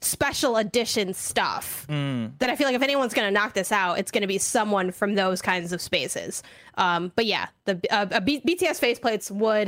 special edition stuff Mm. that I feel like if anyone's going to knock this out, it's going to be someone from those kinds of spaces. Um, but yeah, the uh, uh, B- BTS faceplates would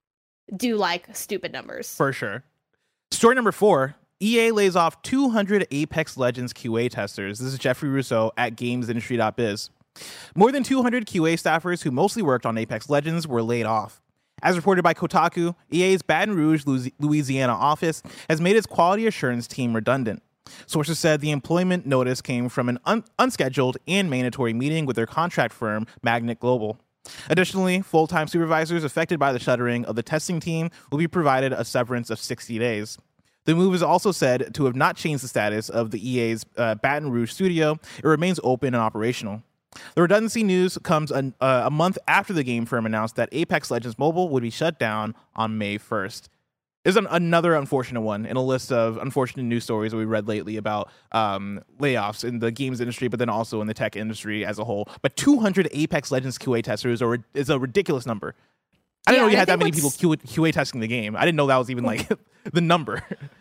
do like stupid numbers. For sure. Story number four. E A lays off two hundred Apex Legends Q A testers. This is Jeffrey Russo at games industry dot biz. More than two hundred Q A staffers who mostly worked on Apex Legends were laid off. As reported by Kotaku, E A's Baton Rouge, Louisiana office has made its quality assurance team redundant. Sources said the employment notice came from an un- unscheduled and mandatory meeting with their contract firm, Magnet Global. Additionally, full-time supervisors affected by the shuttering of the testing team will be provided a severance of sixty days. The move is also said to have not changed the status of the E A's uh, Baton Rouge studio. It remains open and operational. The redundancy news comes a, uh, a month after the game firm announced that Apex Legends Mobile would be shut down on May first. There's an, another unfortunate one in a list of unfortunate news stories that we read lately about um, layoffs in the games industry, but then also in the tech industry as a whole. But two hundred Apex Legends Q A testers are, is a ridiculous number. I didn't Yeah, know you I had that think many what's- people Q A, Q A testing the game. I didn't know that was even like the number.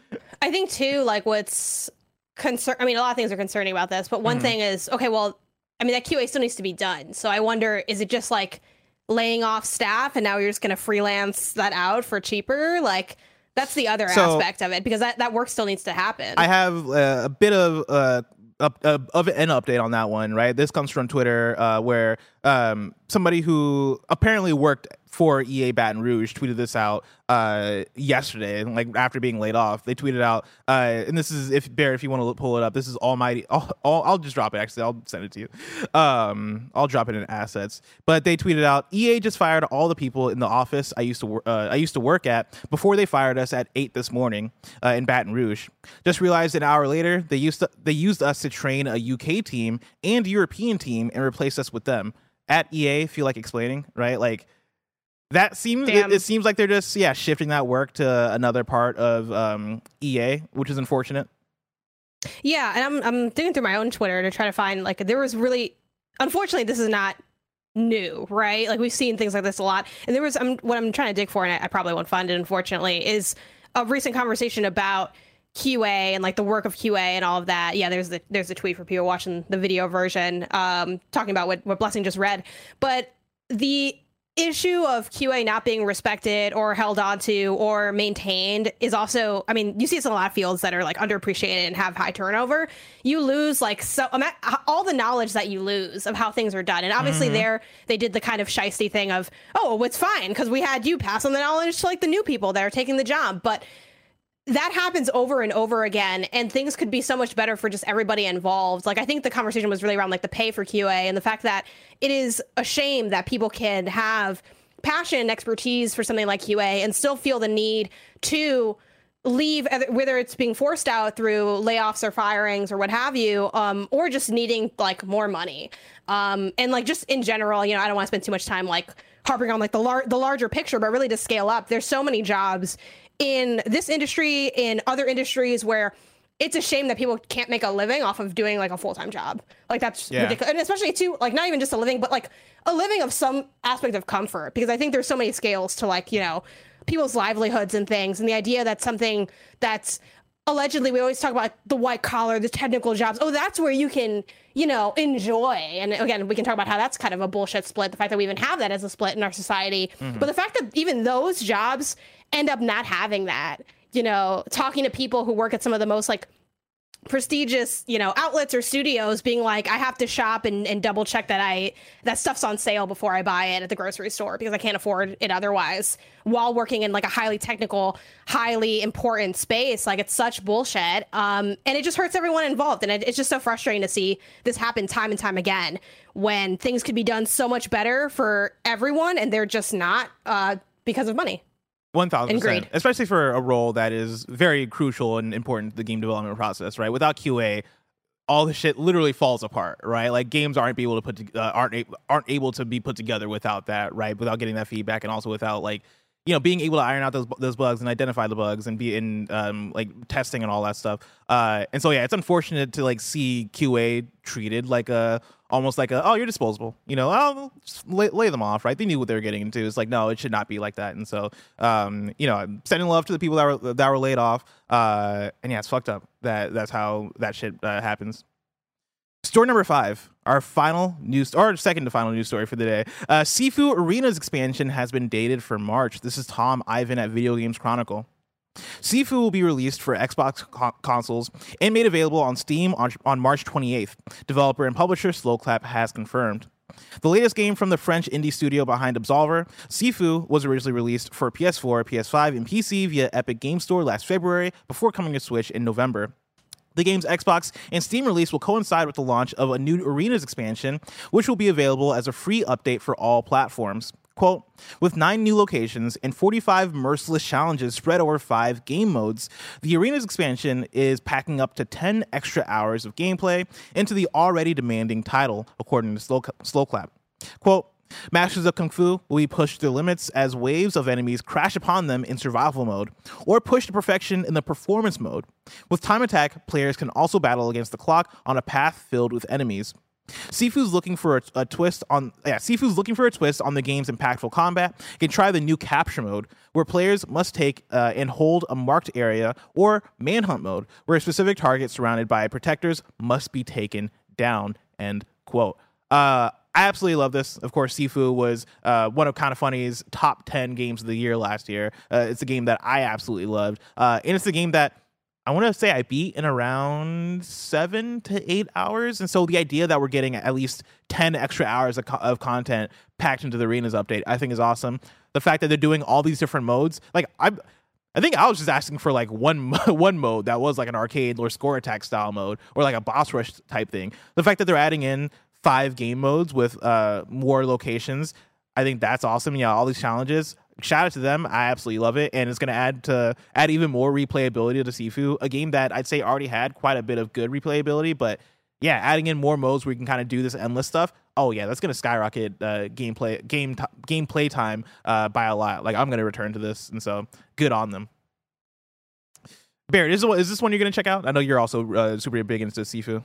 I think too, like what's concern. I mean, a lot of things are concerning about this, but one Mhm. thing is, okay, well, I mean, that Q A still needs to be done. So I wonder, is it just like laying off staff and now you're just going to freelance that out for cheaper? Like, that's the other So- aspect of it, because that, that work still needs to happen. I have uh, a bit of uh, up, uh, of an update on that one, right? This comes from Twitter, uh, where um, somebody who apparently worked for E A Baton Rouge tweeted this out uh, yesterday, like after being laid off. They tweeted out, uh, and this is, if Bear, if you want to pull it up, this is Almighty. I'll, I'll, I'll just drop it. Actually, I'll send it to you. Um, I'll drop it in assets. But they tweeted out, E A just fired all the people in the office I used to wor- uh, I used to work at before they fired us at eight this morning uh, in Baton Rouge. Just realized an hour later they used to, they used us to train a U K team and European team and replace us with them. At E A, feel like explaining, right? Like, that seems it, Damn. it seems like they're just yeah shifting that work to another part of um, E A, which is unfortunate. Yeah, and I'm I'm digging through my own Twitter to try to find, like, there was really, unfortunately, this is not new, right? Like, we've seen things like this a lot, and there was I'm, what I'm trying to dig for, and I, I probably won't find it, unfortunately, is a recent conversation about Q A and like the work of Q A and all of that. Yeah, there's the there's the tweet for people watching the video version, um, talking about what what Blessing just read, but the issue of Q A not being respected or held onto or maintained is also, I mean, you see this in a lot of fields that are like underappreciated and have high turnover. You lose like so all the knowledge that you lose of how things are done. And obviously Mm-hmm. there they did the kind of shiesty thing of, oh, it's fine because we had you pass on the knowledge to like the new people that are taking the job. But that happens over and over again, and things could be so much better for just everybody involved. Like, I think the conversation was really around like the pay for Q A and the fact that it is a shame that people can have passion and expertise for something like Q A and still feel the need to leave, whether it's being forced out through layoffs or firings or what have you, um, or just needing like more money. Um, and like just in general, you know, I don't want to spend too much time like harping on like the lar- the larger picture, but really to scale up, there's so many jobs in this industry, in other industries where it's a shame that people can't make a living off of doing like a full-time job. Like that's Yeah. ridiculous. And especially too, like not even just a living, but like a living of some aspect of comfort, because I think there's so many scales to like, you know, people's livelihoods and things. And the idea that something that's allegedly, we always talk about the white collar, the technical jobs. Oh, that's where you can, you know, enjoy. And again, we can talk about how that's kind of a bullshit split. The fact that we even have that as a split in our society. Mm-hmm. But the fact that even those jobs end up not having that, you know, talking to people who work at some of the most like prestigious, you know, outlets or studios being like, I have to shop and, and double check that I that stuff's on sale before I buy it at the grocery store because I can't afford it otherwise, while working in like a highly technical, highly important space. Like, it's such bullshit. Um, and it just hurts everyone involved. And it, it's just so frustrating to see this happen time and time again when things could be done so much better for everyone and they're just not, uh, because of money. One thousand percent, Agreed. especially for a role that is very crucial and important to the game development process, right? Without Q A, all the shit literally falls apart, right? Like, games aren't be able to put to, uh, aren't a- aren't able to be put together without that, right? Without getting that feedback, and also without like, you know, being able to iron out those those bugs and identify the bugs and be in um, like testing and all that stuff. Uh, and so yeah, it's unfortunate to like see Q A treated like a almost like a oh you're disposable. You know, oh just lay, lay them off, right? They knew what they were getting into. It's like no, it should not be like that. And so um, you know, sending love to the people that were that were laid off. Uh, and yeah, it's fucked up that that's how that shit uh, happens. Story number five, our final news, or second to final news story for the day. Uh, Sifu Arena's expansion has been dated for March. This is Tom Ivan at Video Games Chronicle. Sifu will be released for Xbox co- consoles and made available on Steam on, on March twenty-eighth. Developer and publisher Slowclap has confirmed. The latest game from the French indie studio behind Absolver, Sifu was originally released for P S four, P S five, and P C via Epic Game Store last February before coming to Switch in November. The game's Xbox and Steam release will coincide with the launch of a new Arenas expansion, which will be available as a free update for all platforms. Quote, with nine new locations and forty-five merciless challenges spread over five game modes, the Arenas expansion is packing up to ten extra hours of gameplay into the already demanding title, according to Slow, Slowclap. Quote, Masters of Kung Fu will be pushed to limits as waves of enemies crash upon them in survival mode, or pushed to perfection in the performance mode. With time attack, players can also battle against the clock on a path filled with enemies. Sifu's looking for a, a twist on yeah, Sifu's looking for a twist on the game's impactful combat. You can try the new capture mode, where players must take uh, and hold a marked area, or manhunt mode, where a specific target surrounded by protectors must be taken down. End quote. Uh, I absolutely love this. Of course, Sifu was uh, one of Kind of Funny's top ten games of the year last year. Uh, it's a game that I absolutely loved. Uh, and it's a game that I want to say I beat in around seven to eight hours. And so the idea that we're getting at least ten extra hours of, co- of content packed into the Arenas update, I think is awesome. The fact that they're doing all these different modes, like I I think I was just asking for like one one mode that was like an arcade or score attack style mode, or like a boss rush type thing. The fact that they're adding in five game modes with uh, more locations, I think that's awesome. Yeah, all these challenges. Shout out to them. I absolutely love it, and it's going to add to add even more replayability to Sifu, a game that I'd say already had quite a bit of good replayability. But yeah, adding in more modes where you can kind of do this endless stuff. Oh yeah, that's going to skyrocket uh, gameplay game t- gameplay time uh, by a lot. Like I'm going to return to this, and so good on them. Barrett, is this, is this one you're going to check out? I know you're also uh, super big into Sifu.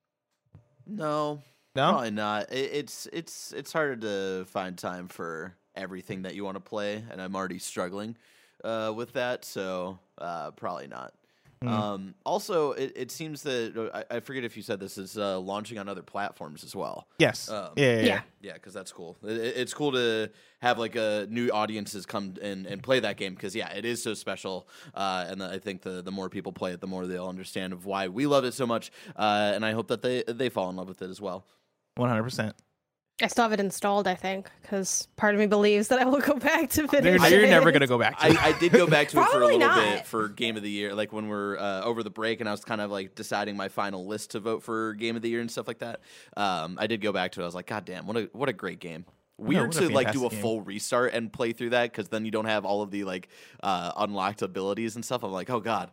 No. No? Probably not. It, it's it's it's harder to find time for everything that you want to play, and I'm already struggling uh, with that, so uh, probably not. Mm. Um, also, it, it seems that I, I forget if you said this is uh, launching on other platforms as well. Yes. Um, yeah, yeah, yeah. Yeah, because that's cool. It, it's cool to have like a new audiences come and, and play that game because yeah, it is so special. Uh, and I think the the more people play it, the more they'll understand of why we love it so much. Uh, and I hope that they they fall in love with it as well. one hundred percent. I still have it installed, I think, because part of me believes that I will go back to finish You're, you're it. never going to go back to it. I, I did go back to it for a Probably little not. bit for Game of the Year, like when we're uh, over the break, and I was kind of like deciding my final list to vote for Game of the Year and stuff like that. Um, I did go back to it. I was like, God damn, what a what a great game. Weird what a to like do a fantastic full restart and play through that because then you don't have all of the like uh, unlocked abilities and stuff. I'm like, oh God.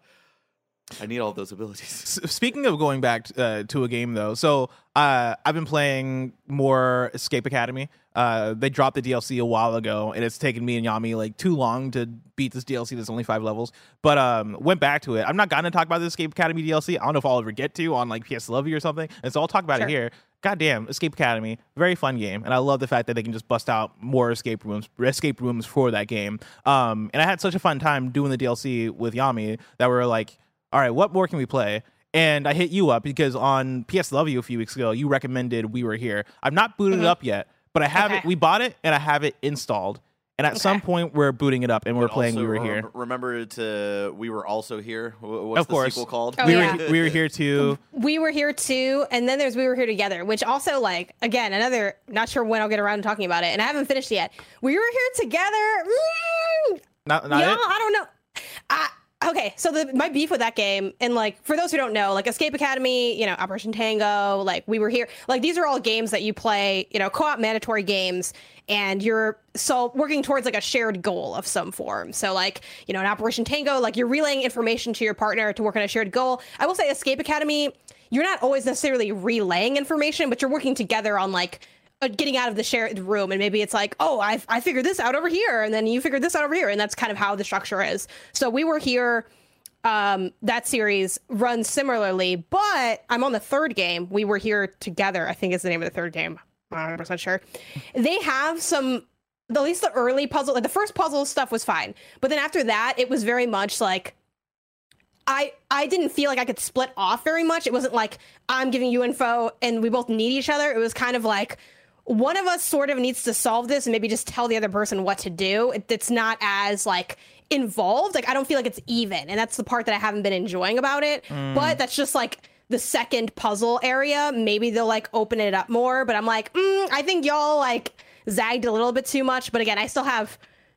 I need all those abilities. Speaking of going back uh, to a game, though, so uh, I've been playing more Escape Academy. Uh, they dropped the D L C a while ago, and it's taken me and Yami like too long to beat this D L C that's only five levels. But um, went back to it. I'm not going to talk about the Escape Academy D L C. I don't know if I'll ever get to on like P S Love You or something. And so I'll talk about Sure. it here. Goddamn, Escape Academy, very fun game, and I love the fact that they can just bust out more escape rooms, escape rooms for that game. Um, and I had such a fun time doing the D L C with Yami that we're like, all right, what more can we play? And I hit you up because on P S Love You a few weeks ago, you recommended We Were Here. I've not booted Mm-hmm. it up yet, but I have Okay. it. We bought it, and I have it installed. And at some Okay. point, we're booting it up, and we're But playing also We Were rem- Here. Remember to We Were Also Here. Wh- What's Of the course. sequel called? Oh, we, yeah. were, we Were Here too. We Were Here too, and then there's We Were Here Together, which also, like, again, another, not sure when I'll get around to talking about it, and I haven't finished it yet. We Were Here Together, mm, Not, not y'all, it? I don't know. I, okay, so the, my beef with that game, and, like, for those who don't know, like, Escape Academy, you know, Operation Tango, like, We Were Here, like, these are all games that you play, you know, co-op mandatory games, and you're so working towards like a shared goal of some form. So like, you know, in Operation Tango, like you're relaying information to your partner to work on a shared goal. I will say Escape Academy, you're not always necessarily relaying information, but you're working together on like uh, getting out of the shared room, and maybe it's like, oh, I I figured this out over here, and then you figured this out over here, and that's kind of how the structure is. So we were here. Um, that series runs similarly, but I'm on the third game. We were here together, I think is the name of the third game. I'm not one hundred percent sure. They have some, at least the early puzzle, like the first puzzle stuff was fine. But then after that, it was very much like, I I didn't feel like I could split off very much. It wasn't like, I'm giving you info and we both need each other. It was kind of like, one of us sort of needs to solve this and maybe just tell the other person what to do. It, it's not as like involved. Like I don't feel like it's even, and that's the part that I haven't been enjoying about it. Mm. But that's just like the second puzzle area. Maybe they'll like open it up more. But I'm like, mm, I think y'all like zagged a little bit too much. But again, I still have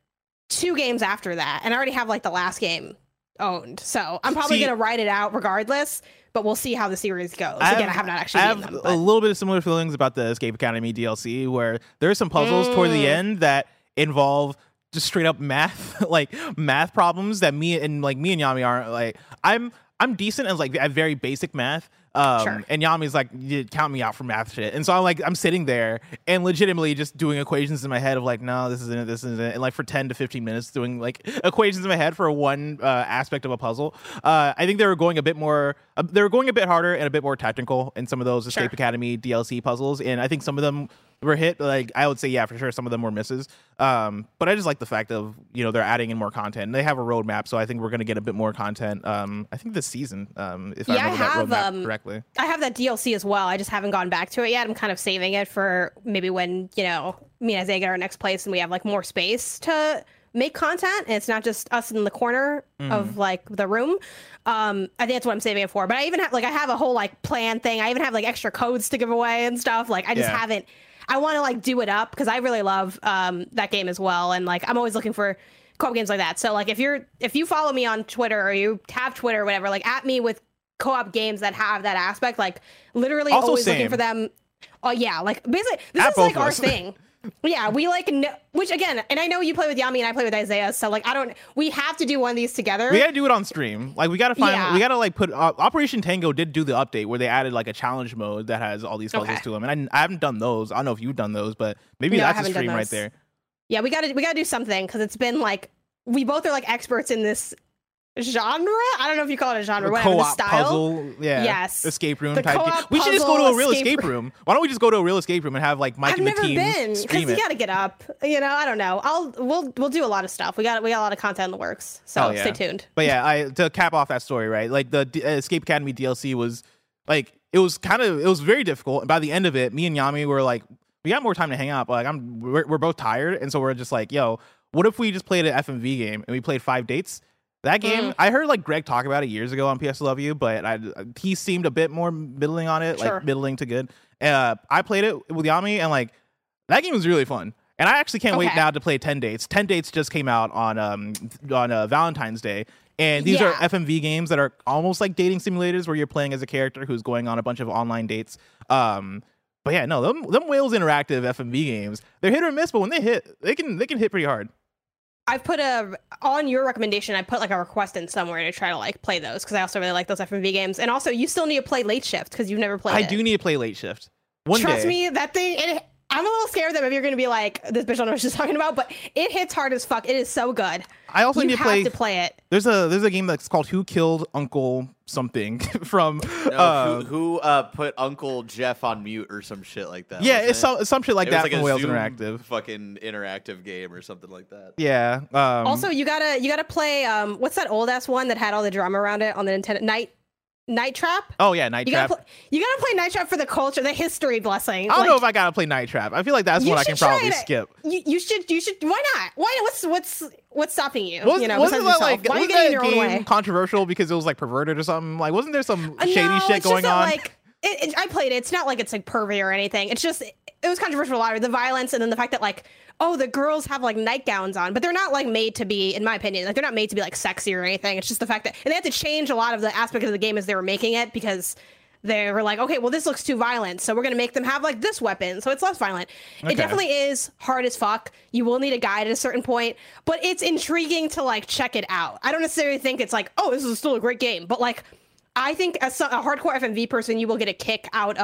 two games after that, and I already have like the last game owned. So I'm probably see, gonna write it out regardless. But we'll see how the series goes. I have, Again, I have not actually. I have them, a little bit of similar feelings about the Escape Academy D L C, where there are some puzzles mm. toward the end that involve just straight up math, like math problems that me and like me and Yami aren't like. I'm I'm decent at like at very basic math. Um, sure. And Yami's like, you count me out for math shit. And so I'm like, I'm sitting there and legitimately just doing equations in my head of like, no, this isn't it, this isn't it. And like for ten to fifteen minutes doing like equations in my head for one uh, aspect of a puzzle. Uh, I think they were going a bit more, uh, they were going a bit harder and a bit more technical in some of those Escape sure. Academy D L C puzzles. And I think some of them were hit, like I would say, yeah, for sure. Some of them were misses. Um, but I just like the fact of, you know, they're adding in more content. And they have a roadmap. So I think we're going to get a bit more content. Um, I think this season, um, if yeah, I remember I have, that roadmap um, correctly. I have that D L C as well. I just haven't gone back to it yet. I'm kind of saving it for maybe when, you know, me and Isaiah get our next place and we have like more space to make content. And it's not just us in the corner mm. of like the room. Um, I think that's what I'm saving it for. But I even have like, I have a whole like plan thing. I even have like extra codes to give away and stuff. Like I just yeah. haven't, I want to like do it up because I really love um, that game as well. And like, I'm always looking for co-op games like that. So like if you're, if you follow me on Twitter or you have Twitter or whatever, like at me with co-op games that have that aspect, like literally also always same. looking for them. Oh yeah. Like basically this at is like our thing. Yeah, we like, no, which again, and I know you play with Yami and I play with Isaiah, so like, I don't, we have to do one of these together. We gotta do it on stream. Like, we gotta find, yeah. we gotta like put, uh, Operation Tango did do the update where they added like a challenge mode that has all these puzzles okay. to them. And I, I haven't done those. I don't know if you've done those, but maybe no, that's a stream right there. Yeah, we gotta, we gotta do something because it's been like, we both are like experts in this genre. I don't know if you call it a genre. Whatever, co-op the style. Puzzle, yeah. Yes. Escape room the type. Game. We should just go to a real escape room. room. Why don't we just go to a real escape room and have like Mike I've and the never team been stream because it? You gotta get up. You know, I don't know. I'll we'll we'll do a lot of stuff. We got we got a lot of content in the works. So oh, yeah. stay tuned. But yeah, I to cap off that story, right? Like the D- Escape Academy D L C was like it was kind of it was very difficult. And by the end of it, me and Yami were like, we got more time to hang out. But like I'm we're, we're both tired, and so we're just like, yo, what if we just played an F M V game and we played five dates? That game, mm. I heard like Greg talk about it years ago on P S L W, but I, he seemed a bit more middling on it, sure. like middling to good. Uh, I played it with Yami, and like that game was really fun. And I actually can't okay. wait now to play ten dates. ten dates just came out on um on uh, Valentine's Day, and these yeah. are F M V games that are almost like dating simulators where you're playing as a character who's going on a bunch of online dates. Um, but yeah, no, them them Wales Interactive F M V games, they're hit or miss, but when they hit, they can they can hit pretty hard. I've put a, on your recommendation, I put like a request in somewhere to try to like play those because I also really like those F M V games. And also, you still need to play Late Shift because you've never played I it. do need to play Late Shift. One Trust day. me, that thing, it, I'm a little scared that maybe you're going to be like, this bitch don't know what she's talking about, but it hits hard as fuck. It is so good. I also you need to have play, to play it. There's a there's a game that's called Who Killed Uncle Something from no, uh, who, who uh, put Uncle Jeff on mute or some shit like that. Yeah, it's some, some shit like it that was like from a Wales Zoom Interactive. Fucking interactive game or something like that. Yeah. Um, also, you gotta you gotta play um what's that old ass one that had all the drama around it on the Nintendo Night Night Trap? Oh yeah, Night you Trap. Gotta pl- you gotta play Night Trap for the culture, the history blessing. I don't like, know if I gotta play Night Trap. I feel like that's one I can probably to, skip. You, you should. You should. Why not? Why? What's what's what's stopping you? Was, you know, wasn't that like why wasn't are you getting that in your own game way? controversial because it was like perverted or something? Like, wasn't there some uh, shady no, shit it's going just on? That, like, it, it, I played it. It's not like it's like pervy or anything. It's just it, it was controversial. A lot of the violence and then the fact that like. Oh, the girls have like nightgowns on, but they're not like made to be, in my opinion, like they're not made to be like sexy or anything. It's just the fact that, and they had to change a lot of the aspect of the game as they were making it because they were like, okay, well, this looks too violent, so we're gonna make them have like this weapon, so it's less violent. Okay. It definitely is hard as fuck. You will need a guide at a certain point, but it's intriguing to like check it out. I don't necessarily think it's like, oh, this is still a great game, but like, I think as a hardcore F M V person, you will get a kick out of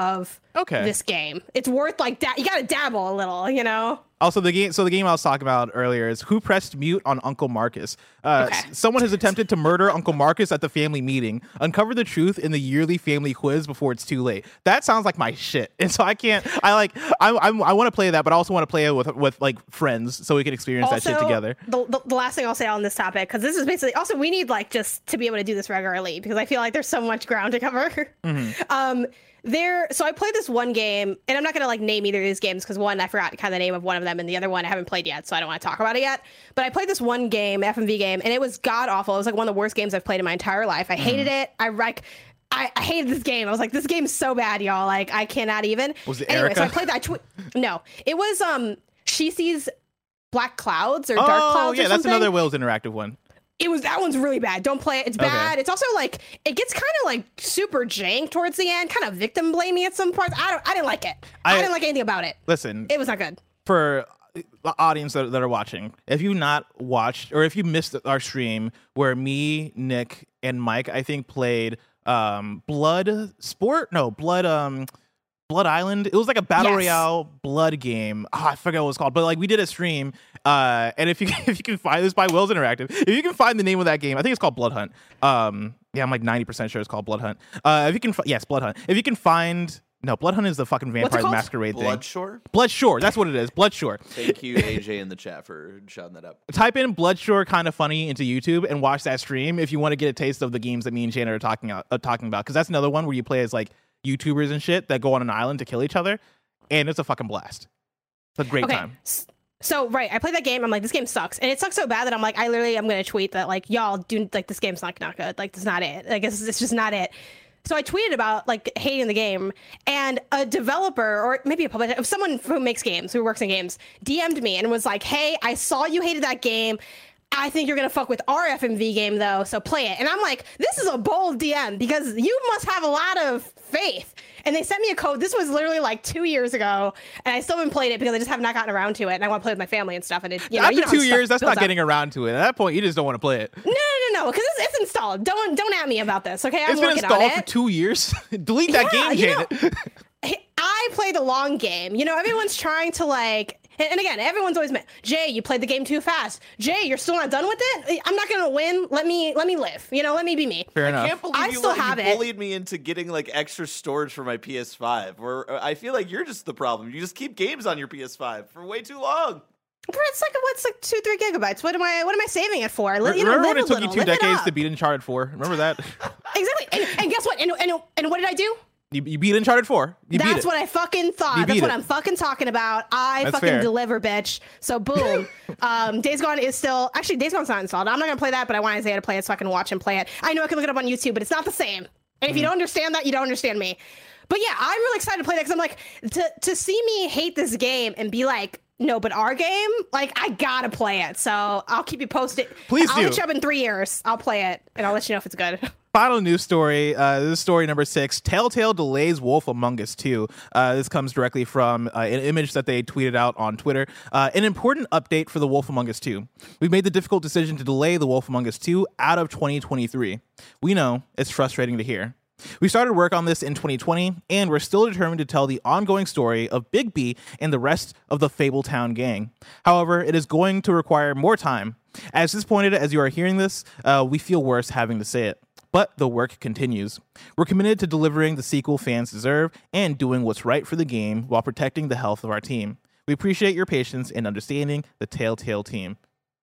Okay. this game. It's worth like da- you gotta dabble a little, you know. Also, the game. So the game I was talking about earlier is Who Pressed Mute on Uncle Marcus. Uh, Okay. s- Someone has attempted to murder Uncle Marcus at the family meeting. Uncover the truth in the yearly family quiz before it's too late. That sounds like my shit, and so I can't. I like. I I, I want to play that, but I also want to play it with with like friends so we can experience that shit together. The, the, the last thing I'll say on this topic, because this is basically also we need like just to be able to do this regularly because I feel like there's so much ground to cover. Mm-hmm. um, there. So I played this one game, and I'm not gonna like name either of these games because one I forgot kind of the name of one of them, and the other one I haven't played yet, so I don't want to talk about it yet. But I played this one game, F M V game, and it was god awful. It was like one of the worst games I've played in my entire life. I hated Mm-hmm. it. I like. I, I hated this game. I was like, this game's so bad, y'all. Like, I cannot even. Was it anyway? So I Erica? played that. Tw- no, it was um. She sees black clouds or Oh dark clouds. yeah, or that's something. another Will's interactive one. It was that one's really bad. Don't play it. It's Okay. bad. It's also like it gets kind of like super jank towards the end, kind of victim blaming at some parts. I don't. I didn't like it. I, I- didn't like anything about it. Listen, It was not good. for the audience that, that are watching, if you not watched or if you missed our stream where me, Nick, and Mike, I think played um Blood Sport, no Blood um Blood Island. It was like a battle Yes. royale blood game. Oh, I forget what it was called, but like we did a stream. Uh, and if you if you can find this by Will's Interactive, if you can find the name of that game, I think it's called Blood Hunt. Um, yeah, I'm like ninety percent sure it's called Blood Hunt. Uh, if you can, fi- yes, Blood Hunt. If you can find. No, Blood Hunt is the fucking What's it Vampire called? Masquerade thing. Bloodshore? Bloodshore, that's what it is. Bloodshore. Thank you, A J, in the chat for shouting that up. Type in Bloodshore kind of funny into YouTube and watch that stream if you want to get a taste of the games that me and Janet are talking about. Uh, talking about, because that's another one where you play as like YouTubers and shit that go on an island to kill each other, and it's a fucking blast. It's a great Okay. time. s- So right, I played that game. I'm like, this game sucks, and it sucks so bad that I'm like, I literally, I'm gonna tweet that like, y'all do like this game's not not good. Like, this is not it. Like, it's, it's just not it. So I tweeted about like hating the game, and a developer or maybe a publisher, someone who makes games, who works in games, D M'd me and was like, "Hey, I saw you hated that game. I think you're gonna fuck with our F M V game though, so play it." And I'm like, this is a bold D M because you must have a lot of faith. And they sent me a code. This was literally like two years ago, and I still haven't played it because I just have not gotten around to it, and I want to play with my family and stuff. And it, you know, After you know how two stuff years, that's builds not up. getting around to it. At that point, you just don't want to play it. No, no, no, no, because it's, it's installed. Don't don't at me about this, okay? I'm It's been working installed on for it. two years. Delete that Yeah, game, you know- Janet. Hey, I play the long game. You know, everyone's trying to like, and, and again, everyone's always met. Jay, you played the game too fast. Jay, you're still not done with it. I'm not gonna win. Let me let me live. You know, let me be me. Fair I enough. can't believe I you, still let- you have it. bullied me into getting like extra storage for my P S five. Where uh, I feel like you're just the problem. You just keep games on your P S five for way too long. Bro, it's like what's like two, three gigabytes. What am I? What am I saving it for? Li- You know, Remember live when it a took you little, two live it decades up. to beat Uncharted four? Remember that? Exactly. And, and guess what? And, and and what did I do? You, you beat Uncharted four. You beat That's it. what I fucking thought. You That's beat what it. I'm fucking talking about. I That's fucking fair. deliver, bitch. So boom. um, Days Gone is still actually Days Gone's not installed. I'm not gonna play that, but I want Isaiah to play it so I can watch him play it. I know I can look it up on YouTube, but it's not the same. And if you don't understand that, you don't understand me. But yeah, I'm really excited to play that because I'm like to to see me hate this game and be like, no, but our game, like I gotta play it. So I'll keep you posted. Please I'll do. hit you up in three years. I'll play it and I'll let you know if it's good. Final news story. Uh, this is story number six. Telltale delays Wolf Among Us two. Uh, this comes directly from uh, an image that they tweeted out on Twitter. Uh, an important update for the Wolf Among Us two. We've made the difficult decision to delay the Wolf Among Us two out of twenty twenty-three. We know it's frustrating to hear. We started work on this in twenty twenty, and we're still determined to tell the ongoing story of Big B and the rest of the Fabletown gang. However, it is going to require more time. As disappointed as you are hearing this, uh, we feel worse having to say it. But the work continues. We're committed to delivering the sequel fans deserve and doing what's right for the game while protecting the health of our team. We appreciate your patience and understanding the Telltale team.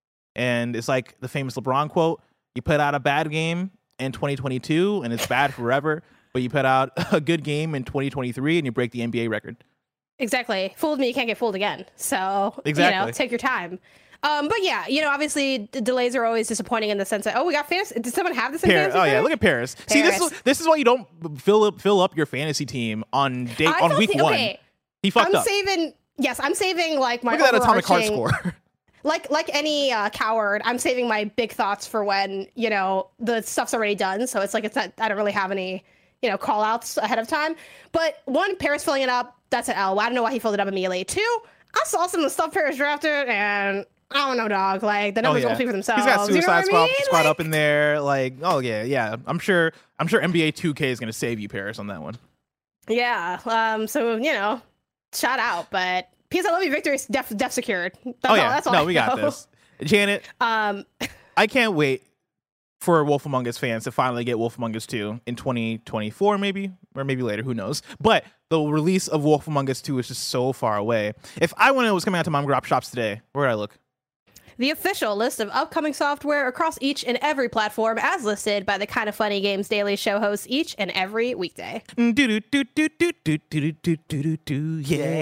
And it's like the famous LeBron quote, you put out a bad game in twenty twenty-two and it's bad forever, but you put out a good game in twenty twenty-three and you break the N B A record. Exactly. Fooled me, you can't get fooled again. So, you Exactly. know, take your time. Um, but yeah, you know, obviously the delays are always disappointing in the sense that, oh, we got fantasy. Did someone have this in Paris. fantasy? Oh yeah, Fair? look at Paris. See, this is Paris. this is why you don't fill up fill up your fantasy team on day I on thought week the- one. okay, He fucked I'm up. saving, yes, I'm saving like my Look at that atomic heart overarching- score. like like any uh, coward, I'm saving my big thoughts for when, you know, the stuff's already done. So it's like it's not, I don't really have any, you know, call outs ahead of time. But one, Paris filling it up, that's an L. I don't know why he filled it up immediately. Two, I saw some of the stuff Paris drafted and I don't know, dog. Like the Oh, numbers yeah. don't speak for themselves. He's got You know Suicide what I Squad, mean? squad Like, up in there. Like, oh yeah, yeah. I'm sure. I'm sure N B A two K is gonna save you, Paris, on that one. Yeah. Um. So you know, shout out, but P S I Love You victory is def def secured. That's oh all, yeah, that's all no, I we know. got this. Janet, Um. I can't wait for Wolf Among Us fans to finally get Wolf Among Us two in twenty twenty-four, maybe, or maybe later, who knows. But the release of Wolf Among Us two is just so far away. If I wanted it was coming out to mom and pop shops today, where would I look? The official list of upcoming software across each and every platform, as listed by the Kind of Funny Games Daily Show hosts each and every weekday. Do do do do do do do do do do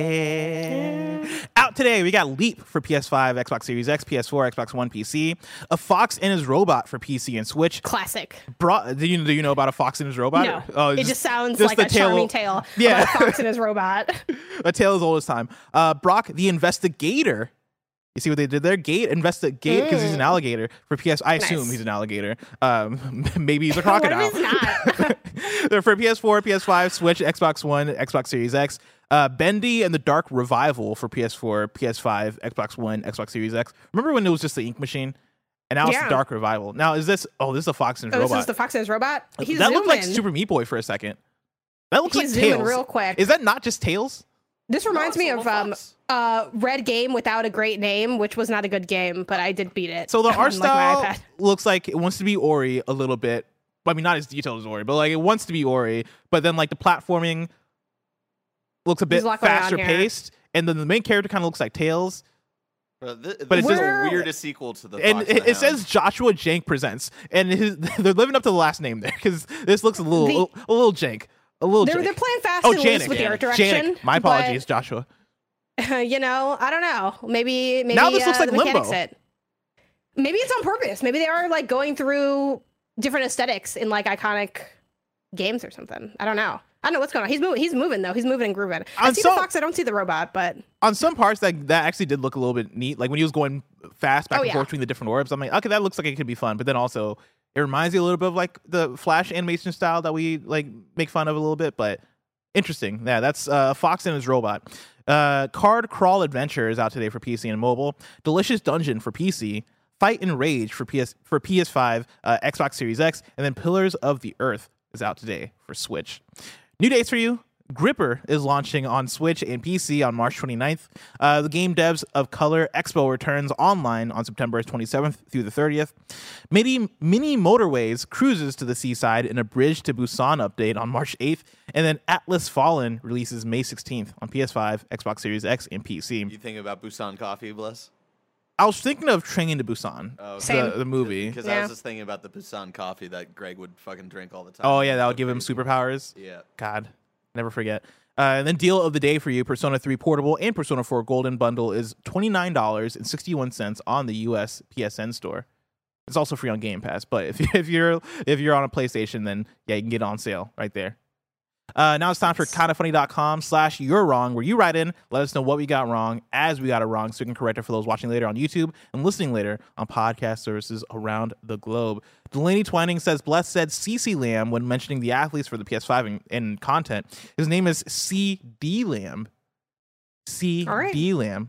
yeah. Out today, we got Leap for P S five, Xbox Series X, P S four, Xbox One, P C. A Fox and His Robot for P C and Switch. Classic. Bro, do you do you know about a Fox and his robot? No, Oh, it just, just sounds just like the a charming of- tale Yeah. about a fox and his robot. A tale as old as time. Uh, Brock the Investigator. You see what they did there? Gate investigate because he's an alligator for P S. I assume Nice. he's an alligator. Um, maybe he's a What if crocodile. he's not? They're for P S four, P S five, Switch, Xbox One, Xbox Series X. Uh, Bendy and the Dark Revival for P S four, P S five, Xbox One, Xbox Series X. Remember when it was just the Ink Machine? And now it's Yeah. the Dark Revival. Now is this? Oh, this is a Fox and his Oh, this robot. is the fox and his robot? He's that looked like zooming. Super Meat Boy for a second. That looks He's like zooming Tails. real quick. Is that not just Tails? This reminds it's me a of little um, fox. uh, Red Game Without a Great Name, which was not a good game, but I did beat it. So the on, art like, my style iPad. looks like it wants to be Ori a little bit. I mean, not as detailed as Ori, but like it wants to be Ori. But then like the platforming looks a bit There's a lot going on faster here. paced, and then the main character kind of looks like Tails. Bro, thi- But it's this is just- the weirdest sequel to the. And Fox it, the it says Hound. Joshua Jank presents, and his, they're living up to the last name there because this looks a little, The- a, little jank, a little. They're, jank. they're playing fast Oh, and loose Janik. with the art Janik. direction. Janik. My but, apologies, Joshua. you know, I don't know. Maybe maybe Now this looks uh, like the mechanics Limbo. It. Maybe it's on purpose. Maybe they are like going through different aesthetics in like iconic games or something. I don't know. I don't know what's going on. He's moving. He's moving though. He's moving and grooving. I On see some- the fox. I don't see the robot, but On some parts, that that actually did look a little bit neat. Like when he was going fast back Oh, and yeah. forth between the different orbs, I'm like, okay, that looks like it could be fun. But then also, it reminds you a little bit of like the Flash animation style that we like make fun of a little bit. But interesting, yeah. That's uh, Fox and His Robot. Uh, Card Crawl Adventure is out today for P C and mobile. Delicious Dungeon for P C. Fight and Rage for P S for P S five, uh, Xbox Series X, and then Pillars of the Earth is out today for Switch. New dates for you. Gripper is launching on Switch and P C on March twenty-ninth. Uh, the game devs of Color Expo returns online on September twenty-seventh through the thirtieth. Mini, Mini Motorways cruises to the seaside in a Bridge to Busan update on March eighth. And then Atlas Fallen releases May sixteenth on P S five, Xbox Series X, and P C. You think about Busan Coffee, Bless? I was thinking of Train to Busan, Oh, Same. the, the movie. Because I Yeah. was just thinking about the Busan Coffee that Greg would fucking drink all the time. Oh, yeah, that would So give him crazy. superpowers. Yeah. God, never forget. Uh, and then deal of the day for you, Persona three Portable and Persona four Golden Bundle is twenty-nine dollars and sixty-one cents on the U S P S N store. It's also free on Game Pass, but if, if you're if you're on a PlayStation, then yeah, you can get it on sale right there. Uh, now it's time for kindafunny.com slash you're wrong, where you write in, let us know what we got wrong as we got it wrong so we can correct it for those watching later on YouTube and listening later on podcast services around the globe. Delaney Twining says, Bless said C C Lamb when mentioning the athletes for the P S five and, and content. His name is C D Lamb. C All right. D Lamb.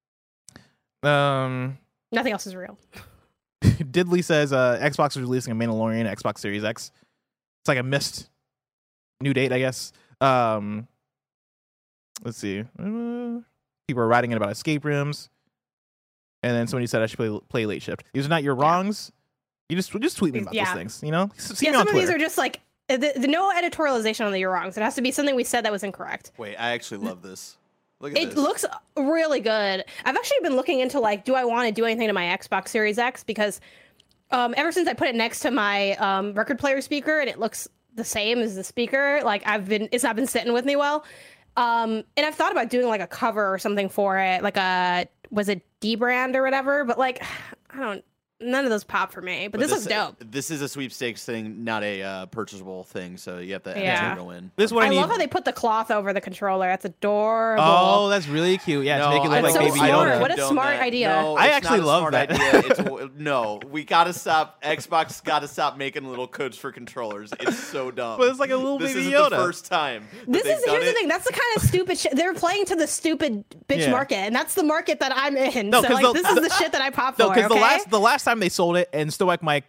Um, nothing else is real. Diddley says uh, Xbox is releasing a Mandalorian Xbox Series X. It's like a missed new date, I guess. Um, let's see. Uh, people are writing in about escape rooms, and then somebody said I should play, play Late Shift. These are not your wrongs. You just just tweet me about Yeah. those things. You know, see Yeah, me on some of these Twitter. are just like the, the no editorialization on the you're wrongs. It has to be something we said that was incorrect. Wait, I actually love this. Look at It this. looks really good. I've actually been looking into like, do I want to do anything to my Xbox Series X? Because um, ever since I put it next to my um, record player speaker and it looks the same as the speaker, like I've been, it's not been sitting with me well. Um, and I've thought about doing like a cover or something for it, like a was it D brand or whatever. But like, I don't. None of those pop for me. But, this, looks dope. This is a sweepstakes thing, not a uh, purchasable thing. So you have to Yeah. enter to win. This is what I, I need. love how they put the cloth over the controller. That's adorable. Oh, that's really cute. Yeah, to No, make it look I like so Baby smart. Yoda. What a condone smart that. idea. No, I it's actually not a love smart that. idea. It's a, no, we gotta stop. Xbox gotta stop making little codes for controllers. It's so dumb. But it's like a little this Baby isn't Yoda. the first time. that This they've is done here's the it. thing. That's the kind of stupid shit. They're playing to the stupid bitch Yeah. market, and that's the market that I'm in. No, so 'cause like, the- this is the shit that I pop No, for. because Okay? the last the last time they sold it, and Stoic Mike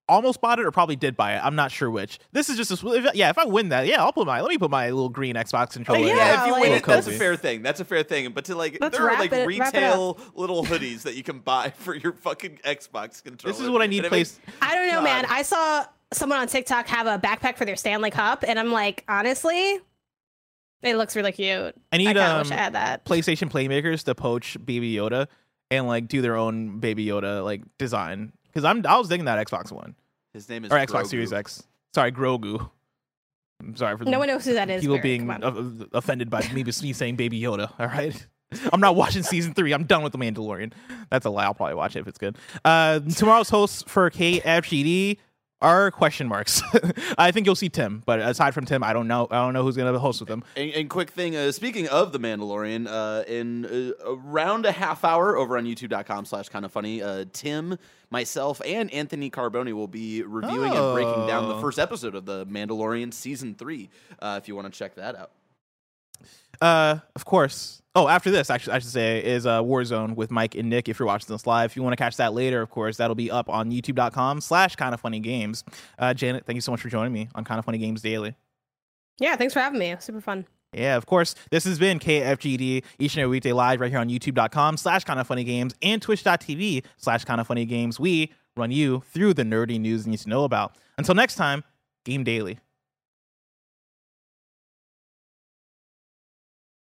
almost bought it or probably did buy it. I'm not sure which. This is just a, if, yeah. If I win that, yeah, I'll put my let me put my little green Xbox controller. yeah, in. Yeah, if you like- win Little it, that's a cozy. fair thing. That's a fair thing. But to like, Let's there are wrap like it- wrap it retail little hoodies that you can buy for your fucking Xbox controller. This is what I need. And it Place. makes- I don't know, God. man. I saw someone on TikTok have a backpack for their Stanley Cup, and I'm like, honestly, it looks really cute. I need I kinda um, wish I had that. PlayStation Playmakers to poach Baby Yoda and like do their own Baby Yoda like design because I'm I was digging that Xbox One His name is or Xbox Grogu. Series X. Sorry, Grogu. I'm sorry for No one knows who that is. people Barry, being come on. uh, offended by me, me saying Baby Yoda. All right. I'm not watching season three. I'm done with The Mandalorian. That's a lie. I'll probably watch it if it's good. Uh, tomorrow's hosts for K F G D are question marks. I think you'll see Tim, but aside from Tim, I don't know. I don't know who's gonna host with him. And, and quick thing, uh, speaking of The Mandalorian, uh, in uh, around a half hour over on youtube.com slash kind of funny, uh, Tim, myself, and Anthony Carboni will be reviewing and breaking down the Oh. first episode of The Mandalorian season three, uh, if you want to check that out. Uh, of course. Oh, after this, actually, I should say, is uh, Warzone with Mike and Nick. If you're watching this live, if you want to catch that later, of course, that'll be up on youtube.com slash kind of funny games. Uh, Janet, thank you so much for joining me on Kind of Funny Games Daily. Yeah, thanks for having me. It was super fun. Yeah, of course. This has been K F G D each and every weekday live right here on youtube.com slash kind of funny games and twitch.tv slash kind of funny games. We run you through the nerdy news you need to know about. Until next time, game daily.